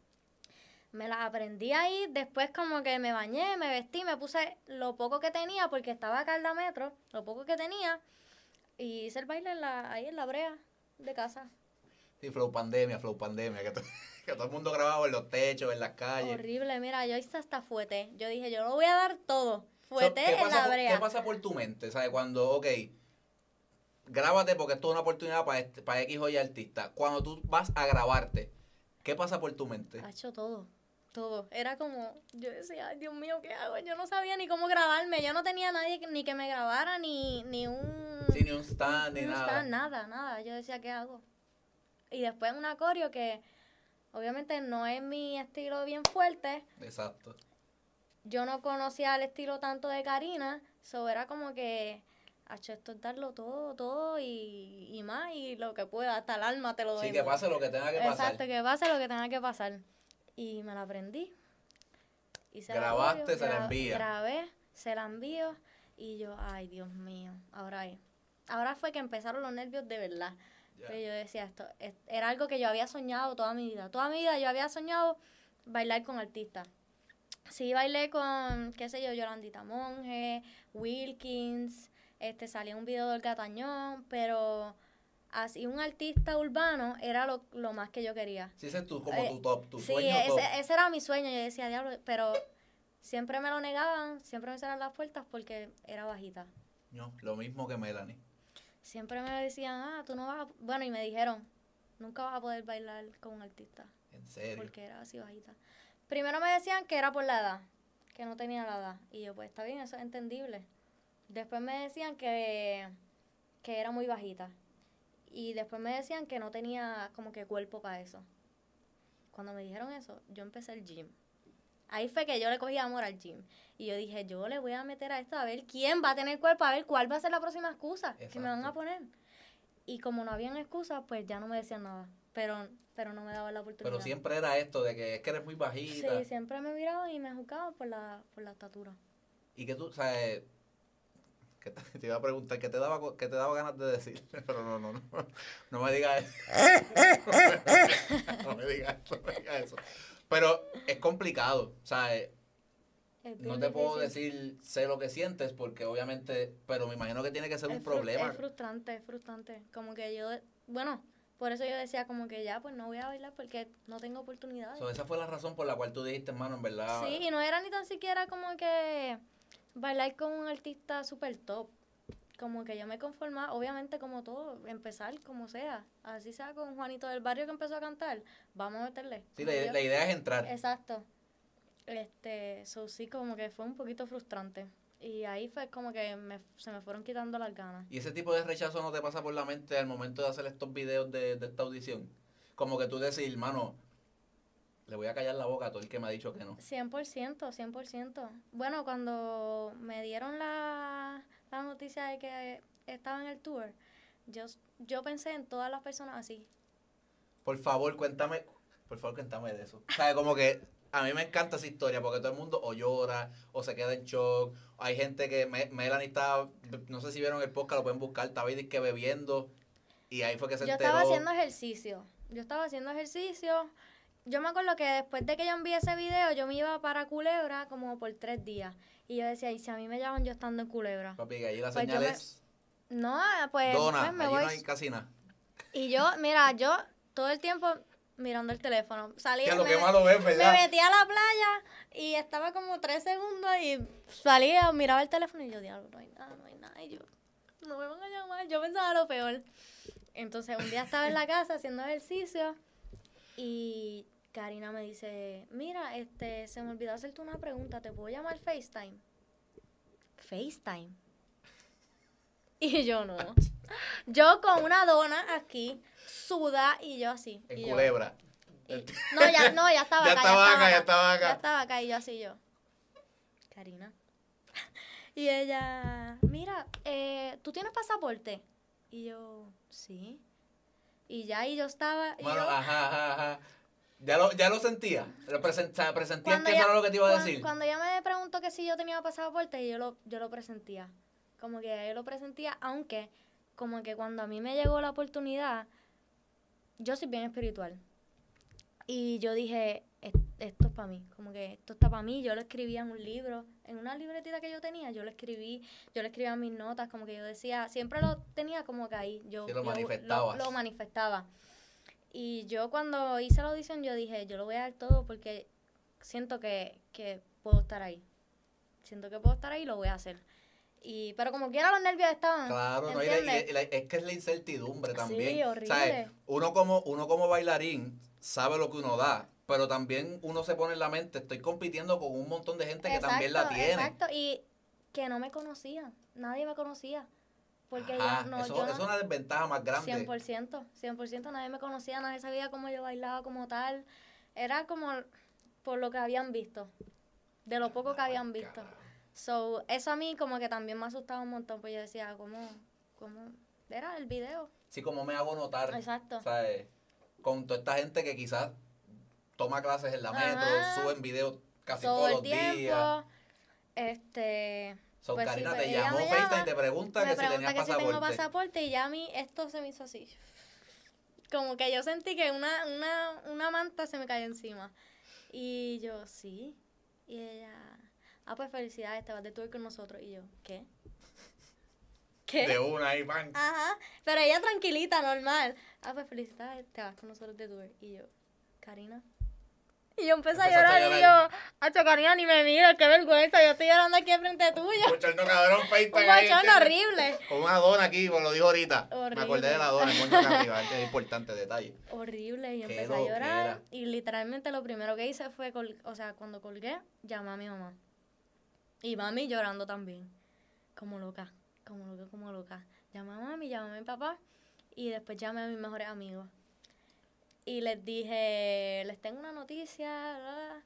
Me las aprendí ahí, después como que me bañé, me vestí, me puse lo poco que tenía, porque estaba acá en la metro, lo poco que tenía, y hice el baile ahí en la brea de casa. Sí, flow pandemia, que todo el mundo grababa en los techos, en las calles. Horrible, mira, yo hice hasta fuete. Yo dije, yo lo voy a dar todo. Fuete en la brea. ¿Qué pasa por tu mente? ¿Sabes? Cuando, ok, grábate porque esto es una oportunidad para X o Y artista. Cuando tú vas a grabarte, ¿qué pasa por tu mente? Ha hecho todo. Todo. Era como, yo decía, ay, Dios mío, ¿qué hago? Yo no sabía ni cómo grabarme. Yo no tenía nadie ni que me grabara, ni un... Sí, ni un stand, ni un nada. stand, nada. Yo decía, ¿qué hago? Y después un coreo que obviamente no es mi estilo bien fuerte. Exacto. Yo no conocía el estilo tanto de Karina. So era como que, esto es darlo todo y más, y lo que pueda, hasta el alma te lo doy. Sí, que pase lo que tenga que pasar. Exacto, que pase lo que tenga que pasar. Y me la aprendí. Grabaste, se la envía. Grabé, se la envío. Y yo, ay, Dios mío, ahora fue que empezaron los nervios de verdad. Ya. Pero yo decía, era algo que yo había soñado toda mi vida. Toda mi vida yo había soñado bailar con artistas. Sí, bailé con, qué sé yo, Yolandita Monge, Wilkins, salía un video del Gatañón, pero así un artista urbano era lo más que yo quería. Sí, ese es como tu top, tu sí, sueño top. ese era mi sueño. Yo decía, diablo, pero siempre me lo negaban, siempre me cerraban las puertas porque era bajita. No, lo mismo que Melanie. Siempre me decían, tú no vas a... Bueno, y me dijeron, nunca vas a poder bailar con un artista. ¿En serio? Porque era así bajita. Primero me decían que era por la edad, que no tenía la edad. Y yo, pues está bien, eso es entendible. Después me decían que era muy bajita. Y después me decían que no tenía como que cuerpo para eso. Cuando me dijeron eso, yo empecé el gym. Ahí fue que yo le cogí amor al gym. Y yo dije, yo le voy a meter a esto a ver quién va a tener cuerpo, a ver cuál va a ser la próxima excusa que me van a poner. Y como no habían excusas, pues ya no me decían nada. Pero no me daban la oportunidad. Pero siempre era esto de que es que eres muy bajita. Sí, siempre me miraban y me juzgaban por la estatura. Y que tú, sabes, que te iba a preguntar, ¿qué te daba ganas de decir? Pero no me digas eso. No me digas eso. Pero es complicado, ¿sabes? No te puedo decir sé lo que sientes porque obviamente, pero me imagino que tiene que ser un problema. Es frustrante. Como que yo, bueno, por eso yo decía como que ya, pues no voy a bailar porque no tengo oportunidades. Esa fue la razón por la cual tú dijiste, hermano, en verdad. Sí, y no era ni tan siquiera como que bailar con un artista super top. Como que yo me conformaba, obviamente como todo, empezar como sea. Así sea con Juanito del Barrio que empezó a cantar, vamos a meterle. Sí, la idea es entrar. Exacto. Sí, como que fue un poquito frustrante. Y ahí fue como que se me fueron quitando las ganas. ¿Y ese tipo de rechazo no te pasa por la mente al momento de hacer estos videos de esta audición? Como que tú decís, hermano, le voy a callar la boca a todo el que me ha dicho que no. 100%. Bueno, cuando me dieron la noticia de que estaba en el tour, yo pensé en todas las personas así. Por favor, cuéntame de eso. O sea, como que a mí me encanta esa historia porque todo el mundo o llora o se queda en shock. Hay gente que Melanie está, no sé si vieron el podcast, lo pueden buscar, estaba ahí que bebiendo. Y ahí fue que se Yo enteró. estaba haciendo ejercicio. Yo me acuerdo que después de que yo envié ese video, yo me iba para Culebra como por 3 días. Y yo decía, ¿y si a mí me llaman yo estando en Culebra? Papi, que allí la Pues yo señal me- es No, pues dona, me allí voy. no hay casi nada. Y yo todo el tiempo mirando el teléfono. Salía, Que lo que malo es, me ¿verdad? metí a la playa y estaba como 3 segundos y salía, miraba el teléfono y yo, diablo, no hay nada. Y yo, no me van a llamar. Yo pensaba lo peor. Entonces, un día estaba en la casa haciendo ejercicio y Karina me dice, mira, se me olvidó hacerte una pregunta, ¿te puedo llamar FaceTime? FaceTime. Y yo no. Yo con una dona aquí, suda, y yo así. En y yo- Culebra. no, ya estaba Ya acá. estaba acá. Ya estaba acá y yo así yo. Karina. Y ella, mira, ¿tú tienes pasaporte? Y yo, sí. Y ya, y yo estaba. Y Bueno, yo, ajá. Ya lo sentía. Presentías cuando que eso ella- era lo que te iba a cuan- decir. Cuando ella me preguntó que si yo tenía pasaporte, yo lo presentía. Como que yo lo presentía, aunque como que cuando a mí me llegó la oportunidad, yo soy bien espiritual. Y yo dije, esto es para mí, como que esto está para mí. Yo lo escribía en un libro, en una libretita que yo tenía, yo le escribía mis notas, como que yo decía, siempre lo tenía como que ahí. Sí, lo manifestabas. Lo manifestaba. Y yo cuando hice la audición, yo dije, yo lo voy a dar todo porque siento que puedo estar ahí. Siento que puedo estar ahí y lo voy a hacer. Pero como quiera los nervios estaban. Claro, no, ¿entiendes? es que es la incertidumbre también. Sí, horrible. ¿Sabes? Uno como bailarín sabe lo que uno da, pero también uno se pone en la mente, estoy compitiendo con un montón de gente que también la tiene. Exacto, y que no me conocía, nadie me conocía. Porque Ajá, yo no, eso es una desventaja más grande. 100%, nadie me conocía, nadie sabía cómo yo bailaba como tal. Era como por lo que habían visto, de lo poco que habían visto. So, eso a mí como que también me asustaba un montón, pues yo decía, ¿cómo era el video? Sí, como me hago notar. Exacto. ¿Sabes? Con toda esta gente que quizás toma clases en la metro, Ajá. suben videos casi Todo todos el los tiempo, días. Pues Karina sí, te ella llamó me FaceTime llama, y te pregunta me que si pregunta tenías que si tengo pasaporte. pasaporte y ya a mí esto se me hizo así. Como que yo sentí que una manta se me cayó encima. Y yo, sí. Y ella, pues felicidades, te vas de tour con nosotros. Y yo, ¿qué? De una ahí, pan. Ajá, pero ella tranquilita, normal. Pues felicidades, te vas con nosotros de tour. Y yo, Karina. Y yo empecé a llorar y yo, acho, Karina, ni me mires, qué vergüenza, yo estoy llorando aquí enfrente tuyo. Bochorno cabrón, Un FaceTime ahí, bochorno ¿entiendes? horrible. Con una dona aquí, pues lo dijo ahorita. Horrible. Me acordé de la dona, el moño acá arriba, este es importante detalle. Horrible, y Qué empecé a llorar. loquera. Y literalmente lo primero que hice fue, cuando colgué, llamé a mi mamá. Y mami llorando también. Como loca. Llamé a mami, llamé a mi papá. Y después llamé a mis mejores amigos. Y les dije, les tengo una noticia, bla, bla.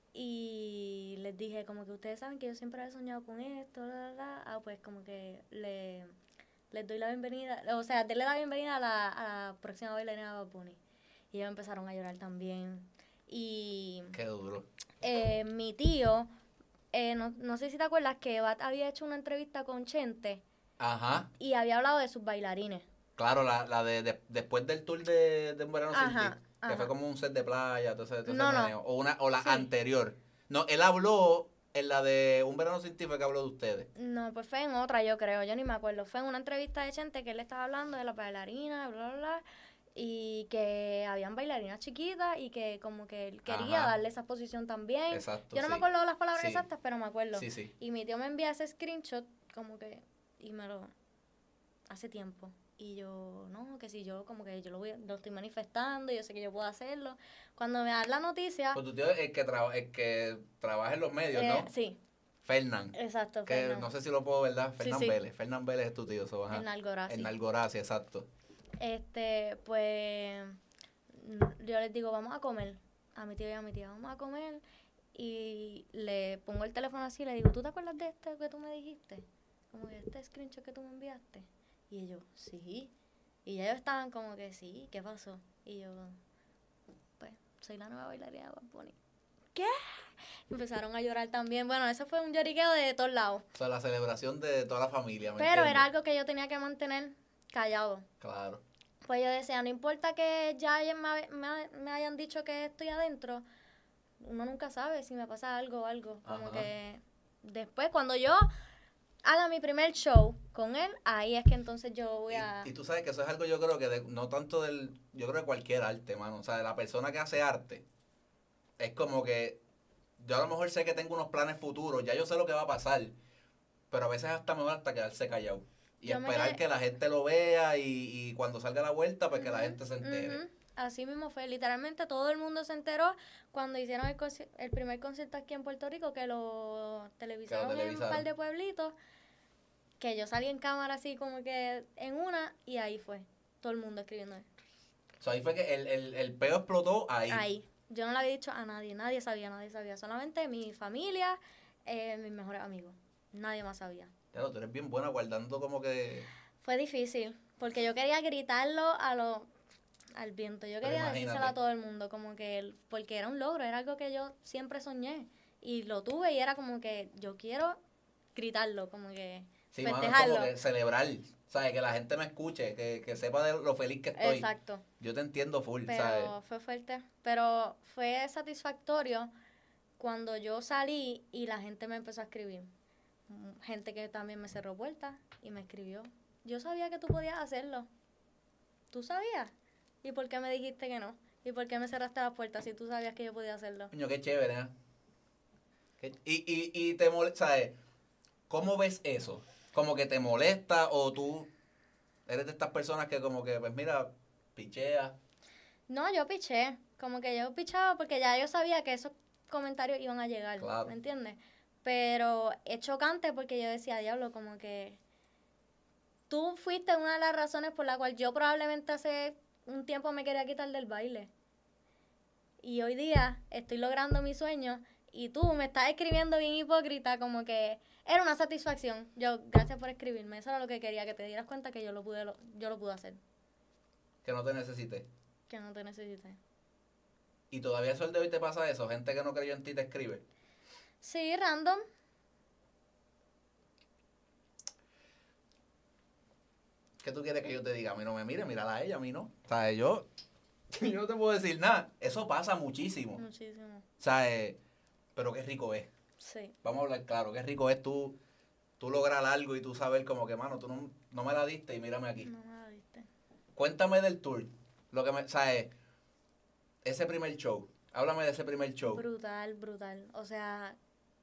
Y les dije, como que ustedes saben que yo siempre he soñado con esto, bla, bla, bla. Pues como que les doy la bienvenida, o sea, denle la bienvenida a la próxima bailarina de Bad Bunny. Y ellos empezaron a llorar también. Y Qué duro. mi tío, no sé si te acuerdas que Bat había hecho una entrevista con Chente Ajá. y había hablado de sus bailarines. Claro, la de después del tour de Un Verano Sin Ajá, Ti, que ajá. fue como un set de playa, todo ese No, no. meneo. O la Sí. anterior. No, él habló en la de Un Verano Sin Ti, fue que habló de ustedes. No, pues fue en otra, yo creo, yo ni me acuerdo. Fue en una entrevista de Chente que él estaba hablando de las bailarinas, bla, bla, bla, y que habían bailarinas chiquitas y que como que él quería Ajá. darle esa posición también. Exacto, Yo no me sí. acuerdo las palabras Sí. exactas, pero me acuerdo. Sí, sí. Y mi tío me envía ese screenshot como que, y me lo, hace tiempo. Y yo, no, que si yo como que yo lo estoy manifestando, yo sé que yo puedo hacerlo. Cuando me dan la noticia... Pues tu tío es el que trabaja en los medios, ¿no? Sí, Fernán. exacto. Que Fernán. no sé si lo puedo, ¿verdad? Fernán sí. Vélez. Fernán Vélez es tu tío, eso, ajá. En Algorazi. En Algorazi, exacto. Pues yo les digo, vamos a comer. A mi tío y a mi tía, vamos a comer. Y le pongo el teléfono así y le digo, ¿tú te acuerdas de este que tú me dijiste? Como que este screenshot que tú me enviaste. Y ellos, sí. Y ellos estaban como que, sí, ¿qué pasó? Y yo, pues, soy la nueva bailarina de Bad Bunny. ¿Qué? Empezaron a llorar también. Bueno, eso fue un lloriqueo de todos lados. O sea, la celebración de toda la familia, ¿me Pero entiendes? era algo que yo tenía que mantener callado. Claro. Pues yo decía, no importa que ya me hayan dicho que estoy adentro, uno nunca sabe si me pasa algo o algo. Como Ajá. que después, cuando yo haga mi primer show con él, ahí es que entonces yo voy a... Y tú sabes que eso es algo yo creo que no tanto yo creo que cualquier arte, mano. O sea, la persona que hace arte es como que yo a lo mejor sé que tengo unos planes futuros, ya yo sé lo que va a pasar, pero a veces hasta mejor hasta quedarse callado y Yo me esperar quedé... que la gente lo vea y cuando salga la vuelta, pues que la Ujú, gente se entere. ujú. Así mismo fue, literalmente todo el mundo se enteró cuando hicieron el primer concierto aquí en Puerto Rico, que lo Que lo televisaron en un par televisaron. de pueblitos, que yo salí en cámara así como que en una y ahí fue, todo el mundo escribiendo. O sea, ahí fue que el peo explotó ahí. Ahí, yo no le había dicho a nadie, nadie sabía, solamente mi familia, mis mejores amigos, nadie más sabía. Claro, tú eres bien buena guardando como que... Fue difícil, porque yo quería gritarlo al viento, yo Pero quería decírselo a imagínate. todo el mundo, como que, porque era un logro, era algo que yo siempre soñé, y lo tuve y era como que yo quiero gritarlo, como que Sí, mano, es como festejarlo. que celebrar, ¿sabes? Que la gente me escuche, que sepa de lo feliz que estoy. Exacto, Yo te entiendo full, ¿sabes? pero fue fuerte, pero fue satisfactorio cuando yo salí y la gente me empezó a escribir. Gente que también me cerró puertas y me escribió. Yo sabía que tú podías hacerlo. ¿Tú sabías? ¿Y por qué me dijiste que no? ¿Y por qué me cerraste las puertas si tú sabías que yo podía hacerlo? Coño, qué chévere, ¿eh? Y te molesta, ¿sabes? ¿Cómo ves eso? ¿Como que te molesta o tú eres de estas personas que como que, pues mira, pichea? No, yo piché. Como que yo pichaba porque ya yo sabía que esos comentarios iban a llegar. ¿Me Claro. entiendes? Pero es chocante porque yo decía, diablo, como que tú fuiste una de las razones por la cual yo probablemente hace un tiempo me quería quitar del baile. Y hoy día estoy logrando mi sueño y tú me estás escribiendo bien hipócrita, como que era una satisfacción. Yo, gracias por escribirme, eso era lo que quería, que te dieras cuenta que yo lo pude hacer, Que no te necesité. que no te necesité. Y todavía eso el de hoy te pasa eso. Gente que no creyó en ti te escribe. Sí, random. ¿Qué tú quieres que yo te diga? A mí no me mire, mírala a ella, a mí no. O sea, yo no te puedo decir nada. Eso pasa muchísimo. Muchísimo. O sea, pero qué rico es. Sí. Vamos a hablar claro, qué rico es tú lograr algo y tú saber como que, mano, tú no me la diste y mírame aquí. No me la diste. Cuéntame del tour. Lo que me, o sea, ese primer show. Háblame de ese primer show. Brutal, brutal. O sea,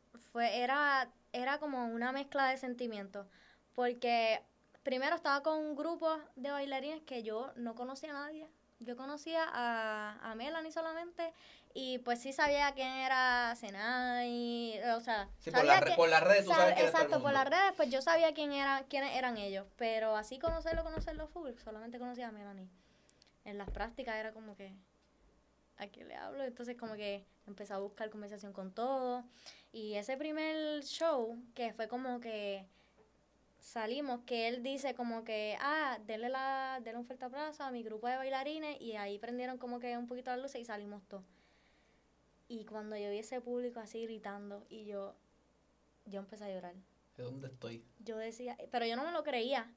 era como una mezcla de sentimientos. Porque primero estaba con un grupo de bailarines que yo no conocía a nadie. Yo conocía a Melanie solamente y pues sí sabía quién era Senai, o sea, Sí, sabía que, por las redes tú sabes quién es todo el exacto, por las mundo. redes pues yo sabía quiénes eran ellos, pero así conocerlo full, solamente conocía a Melanie. En las prácticas era como que, ¿a quién le hablo? Entonces como que empecé a buscar conversación con todos y ese primer show que fue como que salimos, que él dice como que, denle un fuerte abrazo a mi grupo de bailarines y ahí prendieron como que un poquito las luces y salimos todos. Y cuando yo vi ese público así gritando y yo empecé a llorar. ¿De dónde estoy? Yo decía, pero yo no me lo creía,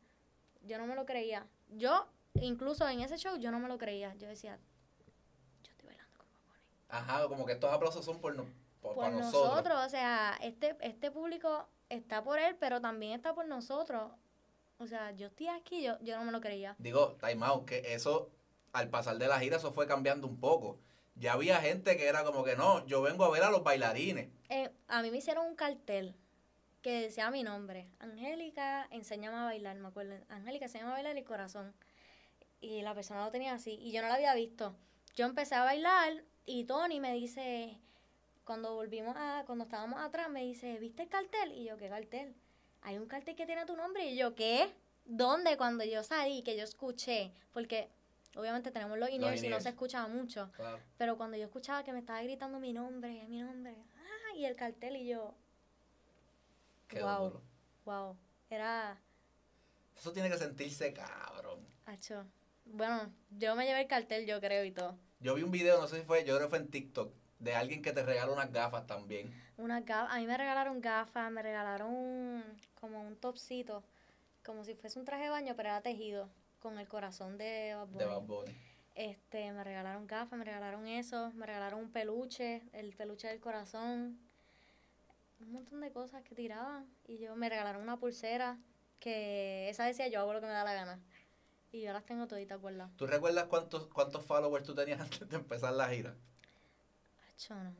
Yo, incluso en ese show, yo no me lo creía. Yo decía, yo estoy bailando con Bad Bunny. Ajá, como que estos aplausos son Por para nosotros. nosotros, o sea, este público está por él, pero también está por nosotros. O sea, yo estoy aquí, yo no me lo creía. Digo, time out, que eso, al pasar de la gira, eso fue cambiando un poco. Ya había gente que era como que no, yo vengo a ver a los bailarines. A mí me hicieron un cartel que decía mi nombre. Angélica, enséñame a bailar, me acuerdo. Angélica, enséñame a bailar el corazón. Y la persona lo tenía así. Y yo no lo había visto. Yo empecé a bailar y Tony me dice, cuando estábamos atrás, me dice, ¿viste el cartel? Y yo, ¿qué cartel? Hay un cartel que tiene tu nombre. Y yo, ¿qué? ¿Dónde? Cuando yo salí, que yo escuché, porque obviamente tenemos los in-ears y no se escuchaba mucho. Claro. Pero cuando yo escuchaba que me estaba gritando mi nombre, y el cartel, y yo, Qué wow, duro. wow. Era, Eso tiene que sentirse cabrón. hacho. Bueno, yo me llevé el cartel, yo creo, y todo. Yo vi un video, no sé si fue, yo creo que fue en TikTok, de alguien que te regala unas gafas también. Unas gafas, a mí me regalaron gafas, como un topsito, como si fuese un traje de baño, pero era tejido, con el corazón de Bad Bunny. De Bad Bunny. Me regalaron gafas, me regalaron eso, me regalaron un peluche, el peluche del corazón, un montón de cosas que tiraban. Y me regalaron una pulsera que esa decía yo hago lo que me da la gana. Y yo las tengo toditas guardadas. ¿Tú recuerdas cuántos followers tú tenías antes de empezar la gira? Acho, no.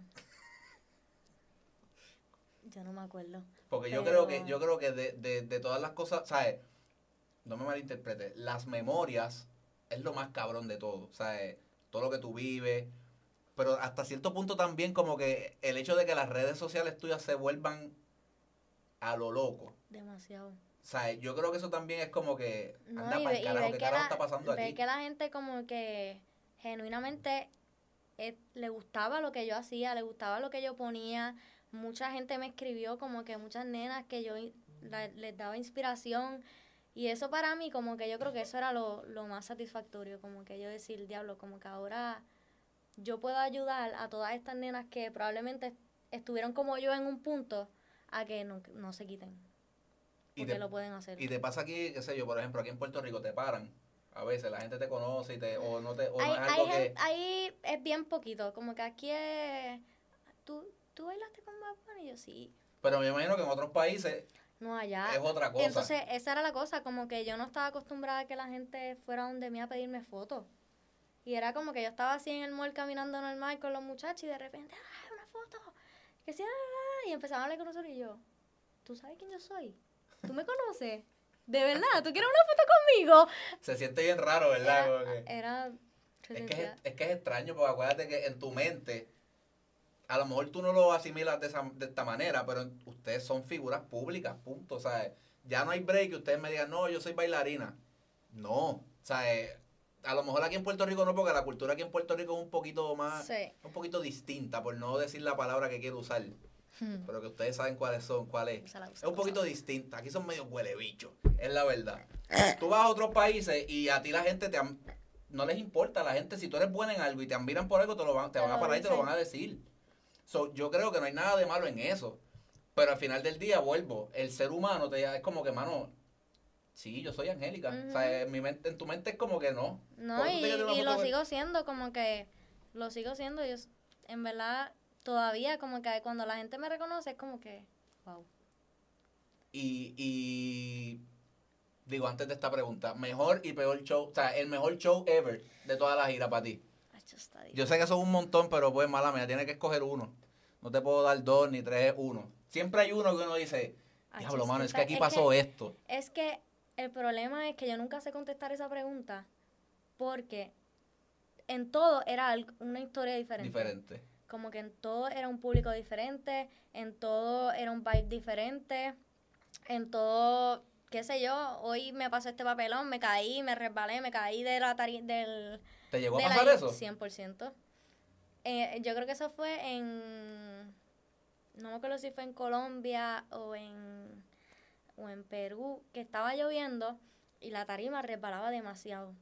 Yo no me acuerdo. Porque yo creo que de todas las cosas, ¿sabes? No me malinterpretes, las memorias es lo más cabrón de todo, ¿sabes? Todo lo que tú vives, pero hasta cierto punto también como que el hecho de que las redes sociales tuyas se vuelvan a lo loco. Demasiado. O sea, yo creo que eso también es como que No, anda para el carajo, ¿qué carajo está pasando aquí? Ver que la gente como que genuinamente le gustaba lo que yo hacía, le gustaba lo que yo ponía. Mucha gente me escribió, como que muchas nenas que yo les daba inspiración. Y eso para mí, como que yo creo que eso era lo más satisfactorio, como que yo decir, diablo, como que ahora yo puedo ayudar a todas estas nenas que probablemente estuvieron como yo en un punto a que no se quiten. Porque lo pueden hacer. Y te pasa aquí, qué sé yo, por ejemplo, aquí en Puerto Rico te paran. A veces la gente te conoce o no es algo que... Ahí es bien poquito, como que aquí es... ¿Tú bailaste con Bad Bunny? Y yo sí. Pero me imagino que en otros países... No, allá. Es otra cosa. Entonces, esa era la cosa, como que yo no estaba acostumbrada a que la gente fuera donde mí a pedirme fotos. Y era como que yo estaba así en el mall caminando normal con los muchachos y de repente, una foto! Que sí, y empezaban a hablar con nosotros y yo, ¿tú sabes quién yo soy? ¿Tú me conoces? ¿De verdad? ¿Tú quieres una foto conmigo? Se siente bien raro, ¿verdad? Es que es extraño, porque acuérdate que en tu mente... A lo mejor tú no lo asimilas de esta manera, pero ustedes son figuras públicas, punto. O sea, ya no hay break que ustedes me digan, no, yo soy bailarina. No, o sea, a lo mejor aquí en Puerto Rico no, porque la cultura aquí en Puerto Rico es un poquito más, un poquito distinta, por no decir la palabra que quiero usar. Pero que ustedes saben cuál es. Es un poquito distinta. Aquí son medio huele bicho, es la verdad. Tú vas a otros países y a ti la gente no les importa. La gente, si tú eres buena en algo y te admiran por algo, te van a parar y te lo van a decir. Yo creo que no hay nada de malo en eso. Pero al final del día, vuelvo. El ser humano es como que, mano, sí, yo soy Angélica. O sea, en tu mente es como que no. No, y lo sigo siendo, como que lo sigo siendo. Yo, en verdad, todavía, como que cuando la gente me reconoce, es como que, wow. Y digo, antes de esta pregunta, mejor y peor show, o sea, el mejor show ever de toda la gira para ti. Yo sé que son un montón, pero pues mala mía, tienes que escoger uno. No te puedo dar 2 ni 3, uno. Siempre hay uno que uno dice, diablo, mano, es que aquí pasó esto. Es que el problema es que yo nunca sé contestar esa pregunta porque en todo era una historia diferente. Como que en todo era un público diferente, en todo era un vibe diferente, en todo, qué sé yo, hoy me pasó este papelón, me caí, me resbalé, me caí de la del... ¿Te llegó a pasar eso? 100%. Yo creo que eso fue no me acuerdo si fue en Colombia o en Perú, que estaba lloviendo y la tarima resbalaba demasiado.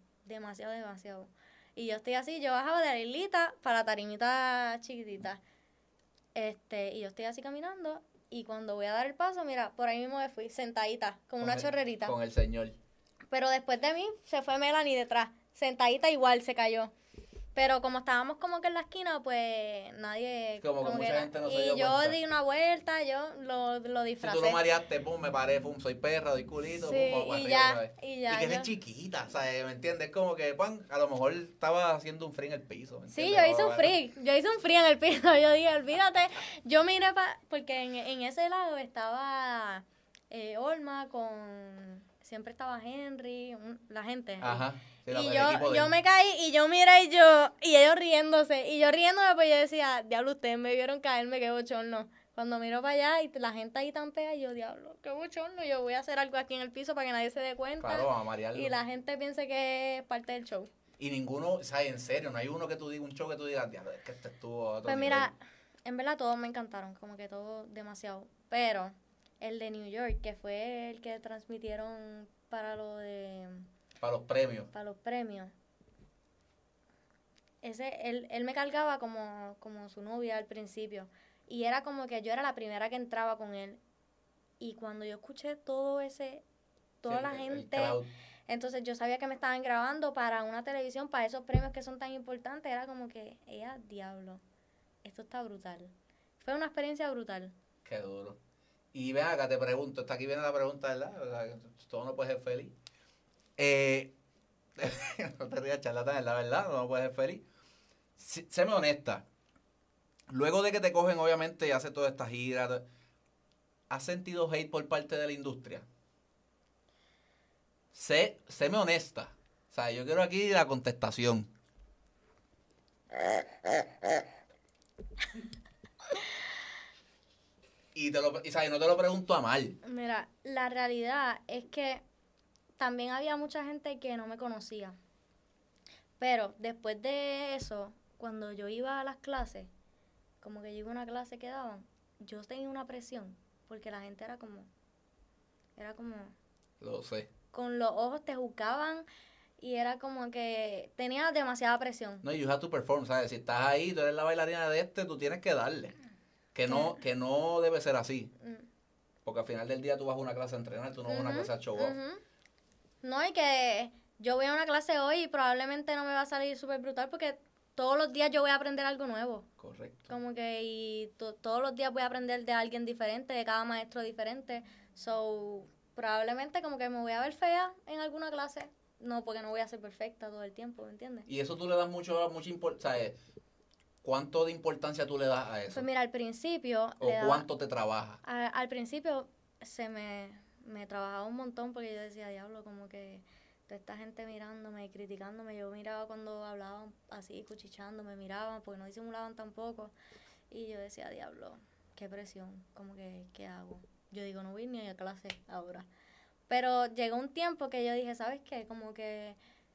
Y yo estoy así, yo bajaba de la islita para la tarimita chiquitita. Y yo estoy así caminando y cuando voy a dar el paso, mira, por ahí mismo me fui, sentadita, con una chorrerita. Con el señor. Pero después de mí se fue Melanie detrás, sentadita igual, se cayó. Pero como estábamos como que en la esquina, pues nadie... Como que mucha gente no se dio cuenta. Y yo cuenta. di una vuelta, yo lo disfracé. Si tú lo mareaste, pum, me paré, pum, soy perra, doy culito, sí, pum, y ya. Y que eres chiquita, o sea, ¿me entiendes? Es como que, pan, a lo mejor estaba haciendo un free en el piso, ¿me entiendes? Sí, yo hice un free en el piso. Yo dije, olvídate. Yo miré porque en ese lado estaba Olma siempre estaba Henry, la gente. Ajá. Sí, y yo me caí y yo miré y ellos riéndose. Y yo riéndome, pues yo decía, diablo, ustedes me vieron caerme, qué bochorno. Cuando miro para allá y la gente ahí tan pega, yo, diablo, qué bochorno. Yo voy a hacer algo aquí en el piso para que nadie se dé cuenta. Claro, vamos a marearlo. Y la gente piense que es parte del show. Y ninguno, o sea, en serio, no hay uno que tú digas, un show que tú digas, diablo, es que este estuvo a otro Pues nivel. mira, en verdad todos me encantaron, como que todos demasiado. Pero el de New York, que fue el que transmitieron para Para los premios. Él me cargaba como su novia al principio. Y era como que yo era la primera que entraba con él. Y cuando yo escuché toda la gente Entonces yo sabía que me estaban grabando para una televisión, para esos premios que son tan importantes. Era como que, diablo, esto está brutal. Fue una experiencia brutal. Qué duro. Y ven acá, te pregunto, aquí viene la pregunta, ¿verdad? O sea, todo no puede ser feliz. Eh, no te rías, charlatán, la verdad, no puede ser feliz. Séme honesta. Luego de que te cogen, obviamente, y haces toda esta gira, ¿has sentido hate por parte de la industria? Séme honesta. O sea, yo quiero aquí la contestación. ¿Sabes? No te lo pregunto a mal. Mira, la realidad es que también había mucha gente que no me conocía. Pero después de eso, cuando yo iba a las clases, como que yo iba a una clase que daban, yo tenía una presión, porque la gente era como, Lo sé. con los ojos te juzgaban y era como que tenía demasiada presión. No, you have to perform, ¿sabes? Si estás ahí, tú eres la bailarina de tú tienes que darle. Que no debe ser así. Porque al final del día tú vas a una clase a entrenar, tú no vas a una clase a show off. No, y que yo voy a una clase hoy y probablemente no me va a salir súper brutal porque todos los días yo voy a aprender algo nuevo. Correcto. Como que todos los días voy a aprender de alguien diferente, de cada maestro diferente. So, probablemente como que me voy a ver fea en alguna clase. No, porque no voy a ser perfecta todo el tiempo, ¿me entiendes? Y eso tú le das mucha importancia. ¿Cuánto de importancia tú le das a eso? Pues mira, al principio... ¿O cuánto te trabaja? Al principio me trabajaba un montón porque yo decía, diablo, como que toda esta gente mirándome y criticándome. Yo miraba cuando hablaban así, cuchichándome, miraban porque no disimulaban tampoco. Y yo decía, diablo, qué presión, como que, ¿qué hago? Yo digo, no voy ni a clase ahora. Pero llegó un tiempo que yo dije, ¿sabes qué? Como que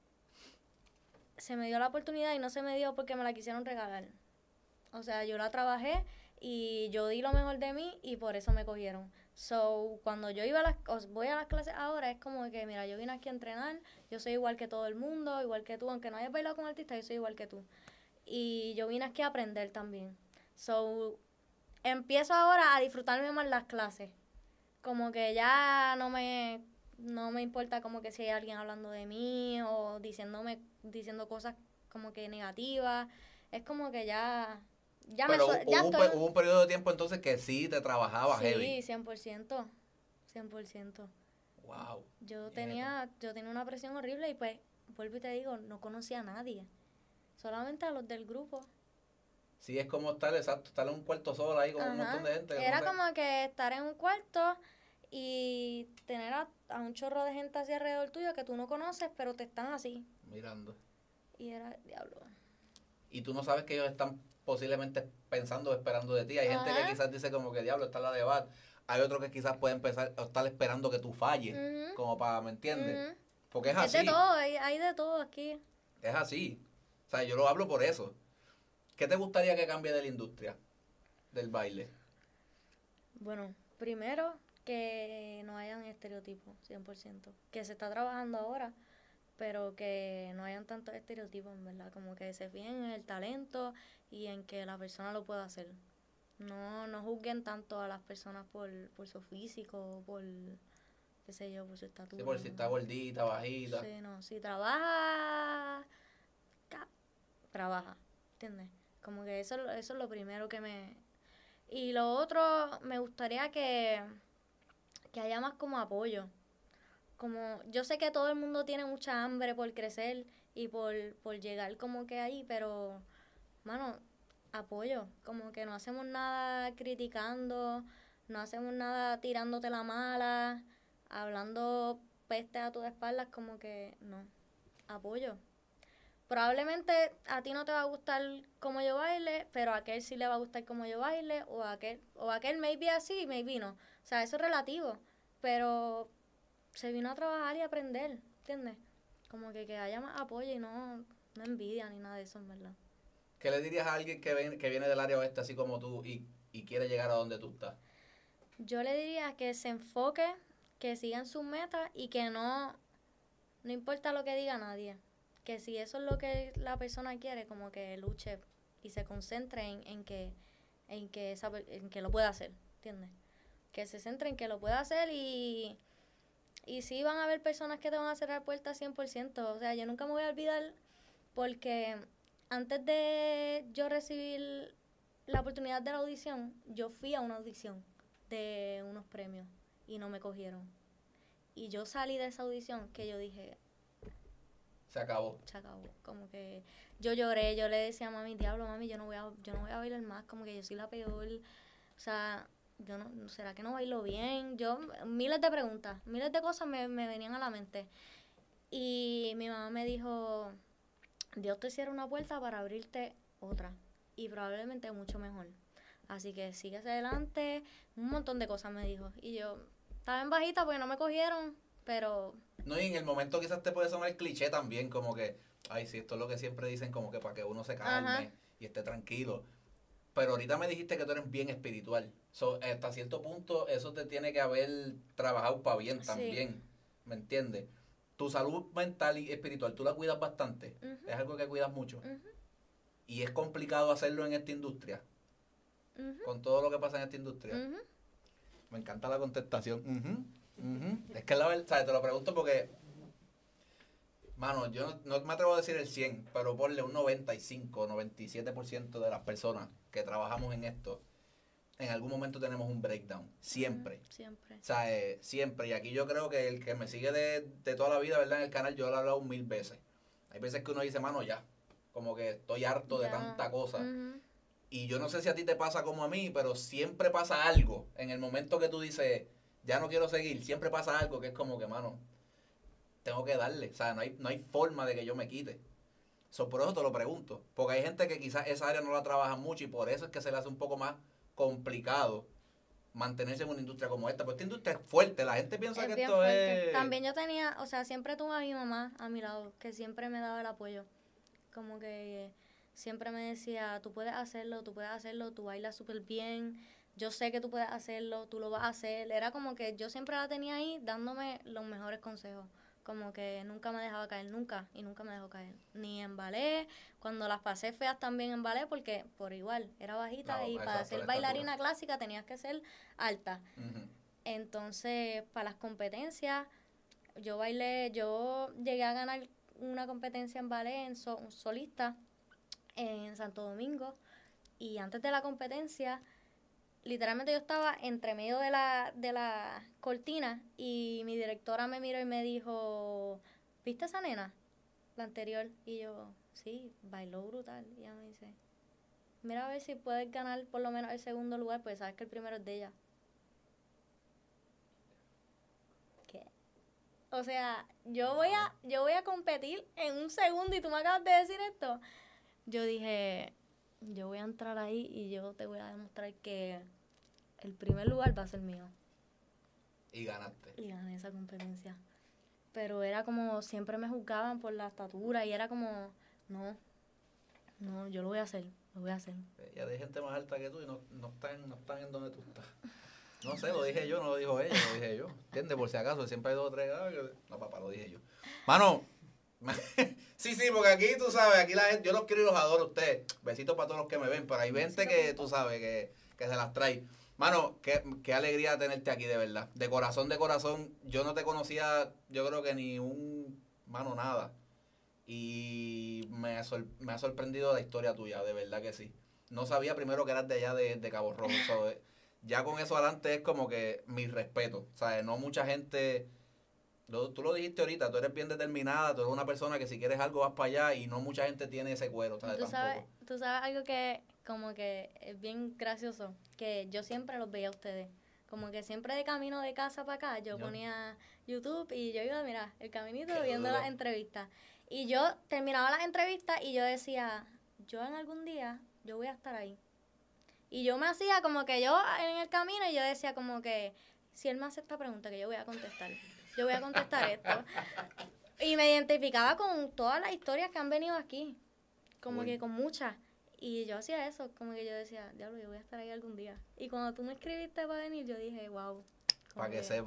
se me dio la oportunidad y no se me dio porque me la quisieron regalar. O sea, yo la trabajé y yo di lo mejor de mí y por eso me cogieron. So, cuando yo voy a las clases ahora, es como que, mira, yo vine aquí a entrenar, yo soy igual que todo el mundo, igual que tú, aunque no hayas bailado con artistas, yo soy igual que tú. Y yo vine aquí a aprender también. So, empiezo ahora a disfrutarme más las clases. Como que ya no me importa como que si hay alguien hablando de mí o diciendo cosas como que negativas. Es como que Pero hubo un periodo de tiempo entonces que sí te trabajaba heavy. Sí, 100%. 100%. Wow. Yo tenía una presión horrible y pues, vuelvo y te digo, no conocía a nadie. Solamente a los del grupo. Sí, es como estar en un cuarto solo ahí con un montón de gente. Era como que estar en un cuarto y tener a un chorro de gente así alrededor tuyo que tú no conoces, pero te están así. Mirando. Y era, diablo. Y tú no sabes que ellos están posiblemente pensando, esperando de ti. Hay gente que quizás dice como que diablo, está la debate. Hay otros que quizás pueden empezar a estar esperando que tú falles, como para, ¿me entiendes? Porque es así. Es de todo, hay de todo aquí. Es así. O sea, yo lo hablo por eso. ¿Qué te gustaría que cambie de la industria del baile? Bueno, primero que no hayan estereotipos, 100%. Que se está trabajando ahora, pero que no hayan tantos estereotipos, en verdad. Como que se fijen en el talento y en que la persona lo pueda hacer. No juzguen tanto a las personas por su físico, por, qué sé yo, por su estatura. Sí, por si está gordita, bajita. Sí, no. Si trabaja, trabaja, ¿entiendes? Como que eso es lo primero que me... Y lo otro, me gustaría que haya más como apoyo. Como, yo sé que todo el mundo tiene mucha hambre por crecer y por llegar como que ahí, pero, mano, apoyo. Como que no hacemos nada criticando, no hacemos nada tirándote la mala, hablando peste a tus espaldas, como que no. Apoyo. Probablemente a ti no te va a gustar como yo baile, pero a aquel sí le va a gustar como yo baile, o a aquel maybe así, maybe no. O sea, eso es relativo, pero se vino a trabajar y a aprender, ¿entiendes? Como que haya más apoyo y no envidia ni nada de eso, en verdad. ¿Qué le dirías a alguien que viene del área oeste así como tú y quiere llegar a donde tú estás? Yo le diría que se enfoque, que sigan sus metas y que no importa lo que diga nadie. Que si eso es lo que la persona quiere, como que luche y se concentre en que lo pueda hacer, ¿entiendes? Que se centre en que lo pueda hacer y Y sí van a haber personas que te van a cerrar puertas 100%. O sea, yo nunca me voy a olvidar porque antes de yo recibir la oportunidad de la audición, yo fui a una audición de unos premios y no me cogieron. Y yo salí de esa audición que yo dije, Se acabó. se acabó. Como que yo lloré, yo le decía a mami, diablo, mami, yo no voy a bailar más, como que yo soy la peor. O sea, yo no, ¿será que no bailo bien? Yo, miles de preguntas, miles de cosas me venían a la mente. Y mi mamá me dijo, Dios te cierra una puerta para abrirte otra. Y probablemente mucho mejor. Así que sigue hacia adelante. Un montón de cosas me dijo. Y yo estaba en bajita porque no me cogieron, pero... No, y en el momento quizás te puede sonar el cliché también, como que, ay, sí, esto es lo que siempre dicen, como que para que uno se calme Ajá. y esté tranquilo. Pero ahorita me dijiste que tú eres bien espiritual. So, hasta cierto punto eso te tiene que haber trabajado para bien Sí. también, ¿me entiendes? Tu salud mental y espiritual, ¿tú la cuidas bastante? Ujú, Es algo que cuidas mucho. ujú, Y es complicado hacerlo en esta industria, ujú, con todo lo que pasa en esta industria. ujú. Me encanta la contestación. Ujú, ujú. Es que la verdad, ¿sabes? Te lo pregunto porque, mano, yo no me atrevo a decir el 100, pero ponle un 95, 97% de las personas que trabajamos en esto, en algún momento tenemos un breakdown. Siempre. Siempre. O sea, siempre. Y aquí yo creo que el que me sigue de toda la vida, ¿verdad? En el canal, yo lo he hablado 1000 veces. Hay veces que uno dice, mano, ya. Como que estoy harto de Ya. tanta cosa. Ujú. Y yo no sé si a ti te pasa como a mí, pero siempre pasa algo. En el momento que tú dices, ya no quiero seguir, siempre pasa algo que es como que, mano, tengo que darle. O sea, no hay forma de que yo me quite. Por eso te lo pregunto. Porque hay gente que quizás esa área no la trabaja mucho y por eso es que se le hace un poco más complicado mantenerse en una industria como esta. Pues esta industria es fuerte. La gente piensa Es que bien esto fuerte. es... También yo tenía, o sea, siempre tuve a mi mamá a mi lado, que siempre me daba el apoyo. Como que siempre me decía, tú puedes hacerlo, tú bailas súper bien, yo sé que tú puedes hacerlo, tú lo vas a hacer. Era como que yo siempre la tenía ahí dándome los mejores consejos. Como que nunca me dejaba caer, nunca, y nunca me dejó caer. Ni en ballet, cuando las pasé feas también en ballet, porque por igual, era bajita No, y para exacto, ser la estatura. bailarina clásica tenías que ser alta. Ujú. Entonces, para las competencias, yo llegué a ganar una competencia en ballet en solista en Santo Domingo y antes de la competencia, literalmente yo estaba entre medio de la cortina y mi directora me miró y me dijo, ¿viste esa nena? La anterior. Y yo, sí, bailó brutal. Y ella me dice, mira a ver si puedes ganar por lo menos el segundo lugar, pues sabes que el primero es de ella. ¿Qué? O sea, yo voy a competir en un segundo y tú me acabas de decir esto. Yo dije, yo voy a entrar ahí y yo te voy a demostrar que el primer lugar va a ser mío. Y ganaste. Y gané esa competencia. Pero era como, siempre me juzgaban por la estatura y era como, no, yo lo voy a hacer, lo voy a hacer. Ya hay gente más alta que tú y no están en donde tú estás. No sé, lo dije yo, no lo dijo ella, lo dije yo. ¿Entiendes? Por si acaso, siempre hay dos o tres. No, papá, lo dije yo. Mano, sí, porque aquí tú sabes, aquí la gente, yo los quiero y los adoro a ustedes. Besitos para todos los que me ven, pero hay gente que tú sabes que se las trae. Mano, qué alegría tenerte aquí, de verdad. De corazón, yo no te conocía, yo creo que mano, nada. Y me ha sorprendido la historia tuya, de verdad que sí. No sabía primero que eras de allá de Cabo Rojo. Ya con eso adelante es como que mi respeto. ¿Sabes? No mucha gente... Tú lo dijiste ahorita, tú eres bien determinada, tú eres una persona que si quieres algo vas para allá y no mucha gente tiene ese cuero, ¿sabes? Tampoco. Tú sabes algo que como que es bien gracioso, que yo siempre los veía a ustedes. Como que siempre de camino de casa para acá, yo ponía YouTube y yo iba, mira, el caminito viendo las entrevistas. Y yo terminaba las entrevistas y yo decía, yo en algún día, yo voy a estar ahí. Y yo me hacía como que yo en el camino y yo decía como que, si él me hace esta pregunta que yo voy a contestar, yo voy a contestar esto. Y me identificaba con todas las historias que han venido aquí, como que con muchas. Y yo hacía eso, como que yo decía, diablo, yo voy a estar ahí algún día. Y cuando tú me escribiste para venir, yo dije, wow. Para que sepas.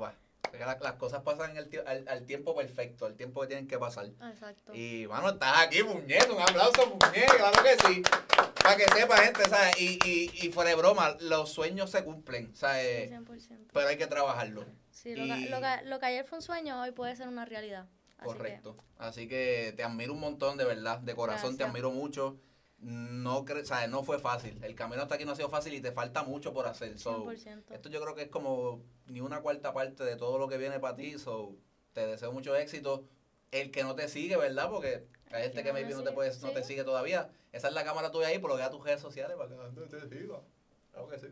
Las cosas pasan al tiempo perfecto, al tiempo que tienen que pasar. Exacto. Y, mano, estás aquí, puñeta, un aplauso, puñeta, claro que sí. Para que sepa, gente, ¿sabes? Y fuera de broma, los sueños se cumplen, ¿sabes? Sí, 100%. Pero hay que trabajarlo. Sí, lo que ayer fue un sueño, hoy puede ser una realidad. Correcto. Así que te admiro un montón, de verdad, de corazón. Gracias. Te admiro mucho. No fue fácil. El camino hasta aquí no ha sido fácil y te falta mucho por hacer. 100%. Esto yo creo que es como ni una cuarta parte de todo lo que viene para ti. Te deseo mucho éxito. El que no te sigue, ¿verdad? Porque hay gente que maybe no te sigue todavía. Esa es la cámara tuya ahí, por lo que a tus redes sociales para que no te siga. Claro que sí.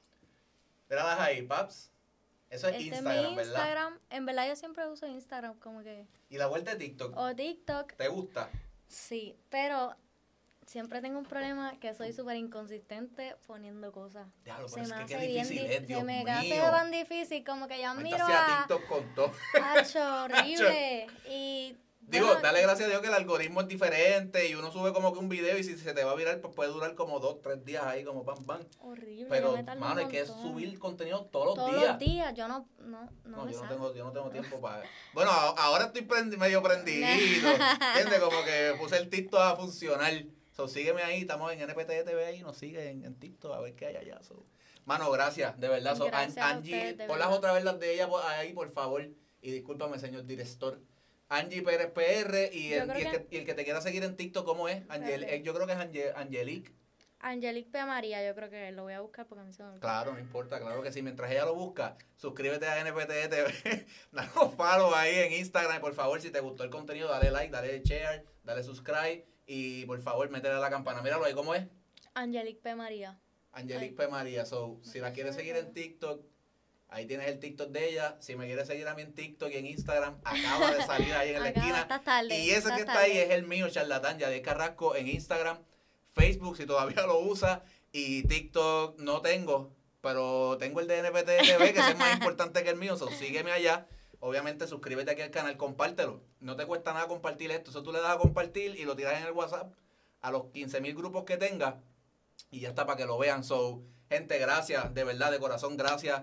Mira ahí, Paps. Eso es Instagram, ¿verdad? Instagram, en verdad yo siempre uso Instagram, como que... ¿Y la vuelta de TikTok? O TikTok. ¿Te gusta? Sí, pero siempre tengo un problema que soy súper inconsistente poniendo cosas. Diablo, pero es que qué difícil es, Dios mío. Se me hace tan difícil, como que yo admiro a TikTok con todo. Hacho, horrible. Y... Digo, bueno, dale gracias a Dios que el algoritmo es diferente y uno sube como que un video y si se te va a virar, pues puede durar como 2, 3 días ahí, como pam, pam. Horrible. Pero, mano, hay que subir contenido todos los días. Todos los días, yo no yo no tengo tiempo para... Bueno, ahora estoy medio prendido, ¿entiendes? Como que puse el TikTok a funcionar. Sígueme ahí, estamos en NPT TV ahí, nos sigue en TikTok a ver qué hay allá. Mano, gracias, de verdad. Gracias Angie, pon las otra vez las de ella ahí, por favor. Y discúlpame, señor director. Angie Pérez PR y el que te quiera seguir en TikTok, ¿cómo es? Yo creo que es Angelique. Angelique P. María, yo creo que lo voy a buscar porque a mí se me olvidó. Claro, no importa, claro que sí. Mientras ella lo busca, suscríbete a NPT TV, danos follow ahí en Instagram. Y por favor, si te gustó el contenido, dale like, dale share, dale subscribe. Y por favor, métele a la campana. Míralo ahí, ¿cómo es? Angelique P. María. Angelique P. María. Si la quieres seguir en TikTok, ahí tienes el TikTok de ella. Si me quieres seguir a mí en TikTok y en Instagram, acaba de salir ahí en la esquina. Y ese que está ahí es el mío, Charlatán Yadiel Carrasco, en Instagram, Facebook, si todavía lo usa, y TikTok no tengo, pero tengo el de NPT TV, que es más importante que el mío, sígueme allá. Obviamente suscríbete aquí al canal, compártelo. No te cuesta nada compartir esto. Eso tú le das a compartir y lo tiras en el WhatsApp a los 15,000 grupos que tengas y ya está para que lo vean. Gente, gracias, de verdad, de corazón, gracias.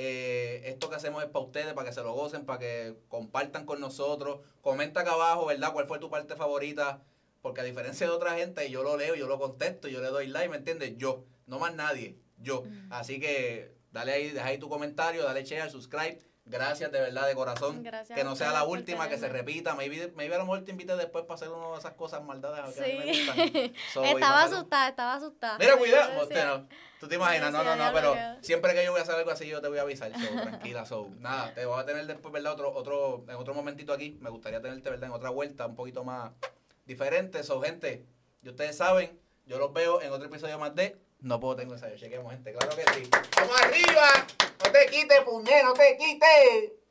Esto que hacemos es para ustedes, para que se lo gocen, para que compartan con nosotros. Comenta acá abajo, ¿verdad? ¿Cuál fue tu parte favorita? Porque a diferencia de otra gente, yo lo leo, yo lo contesto, yo le doy like, ¿me entiendes? Yo, no más nadie, yo. Así que dale ahí, deja ahí tu comentario, dale share, subscribe. Gracias de verdad, de corazón. Gracias que no sea la última, que se repita. Maybe a lo mejor te invite después para hacer una de esas cosas maldades que a mí me gustan. Estaba asustada. Mira, cuidado. Tú te imaginas, no, pero siempre que yo voy a hacer algo así, yo te voy a avisar. Tranquila, nada, te voy a tener después, ¿verdad? En otro momentito aquí. Me gustaría tenerte, ¿verdad? En otra vuelta, un poquito más diferente. Gente, y ustedes saben, yo los veo en otro episodio más de No Puedo Tengo Ensayo. Chequemos, gente, claro que sí. ¡Vamos arriba! ¡No te quites, puñet! ¡No te quites!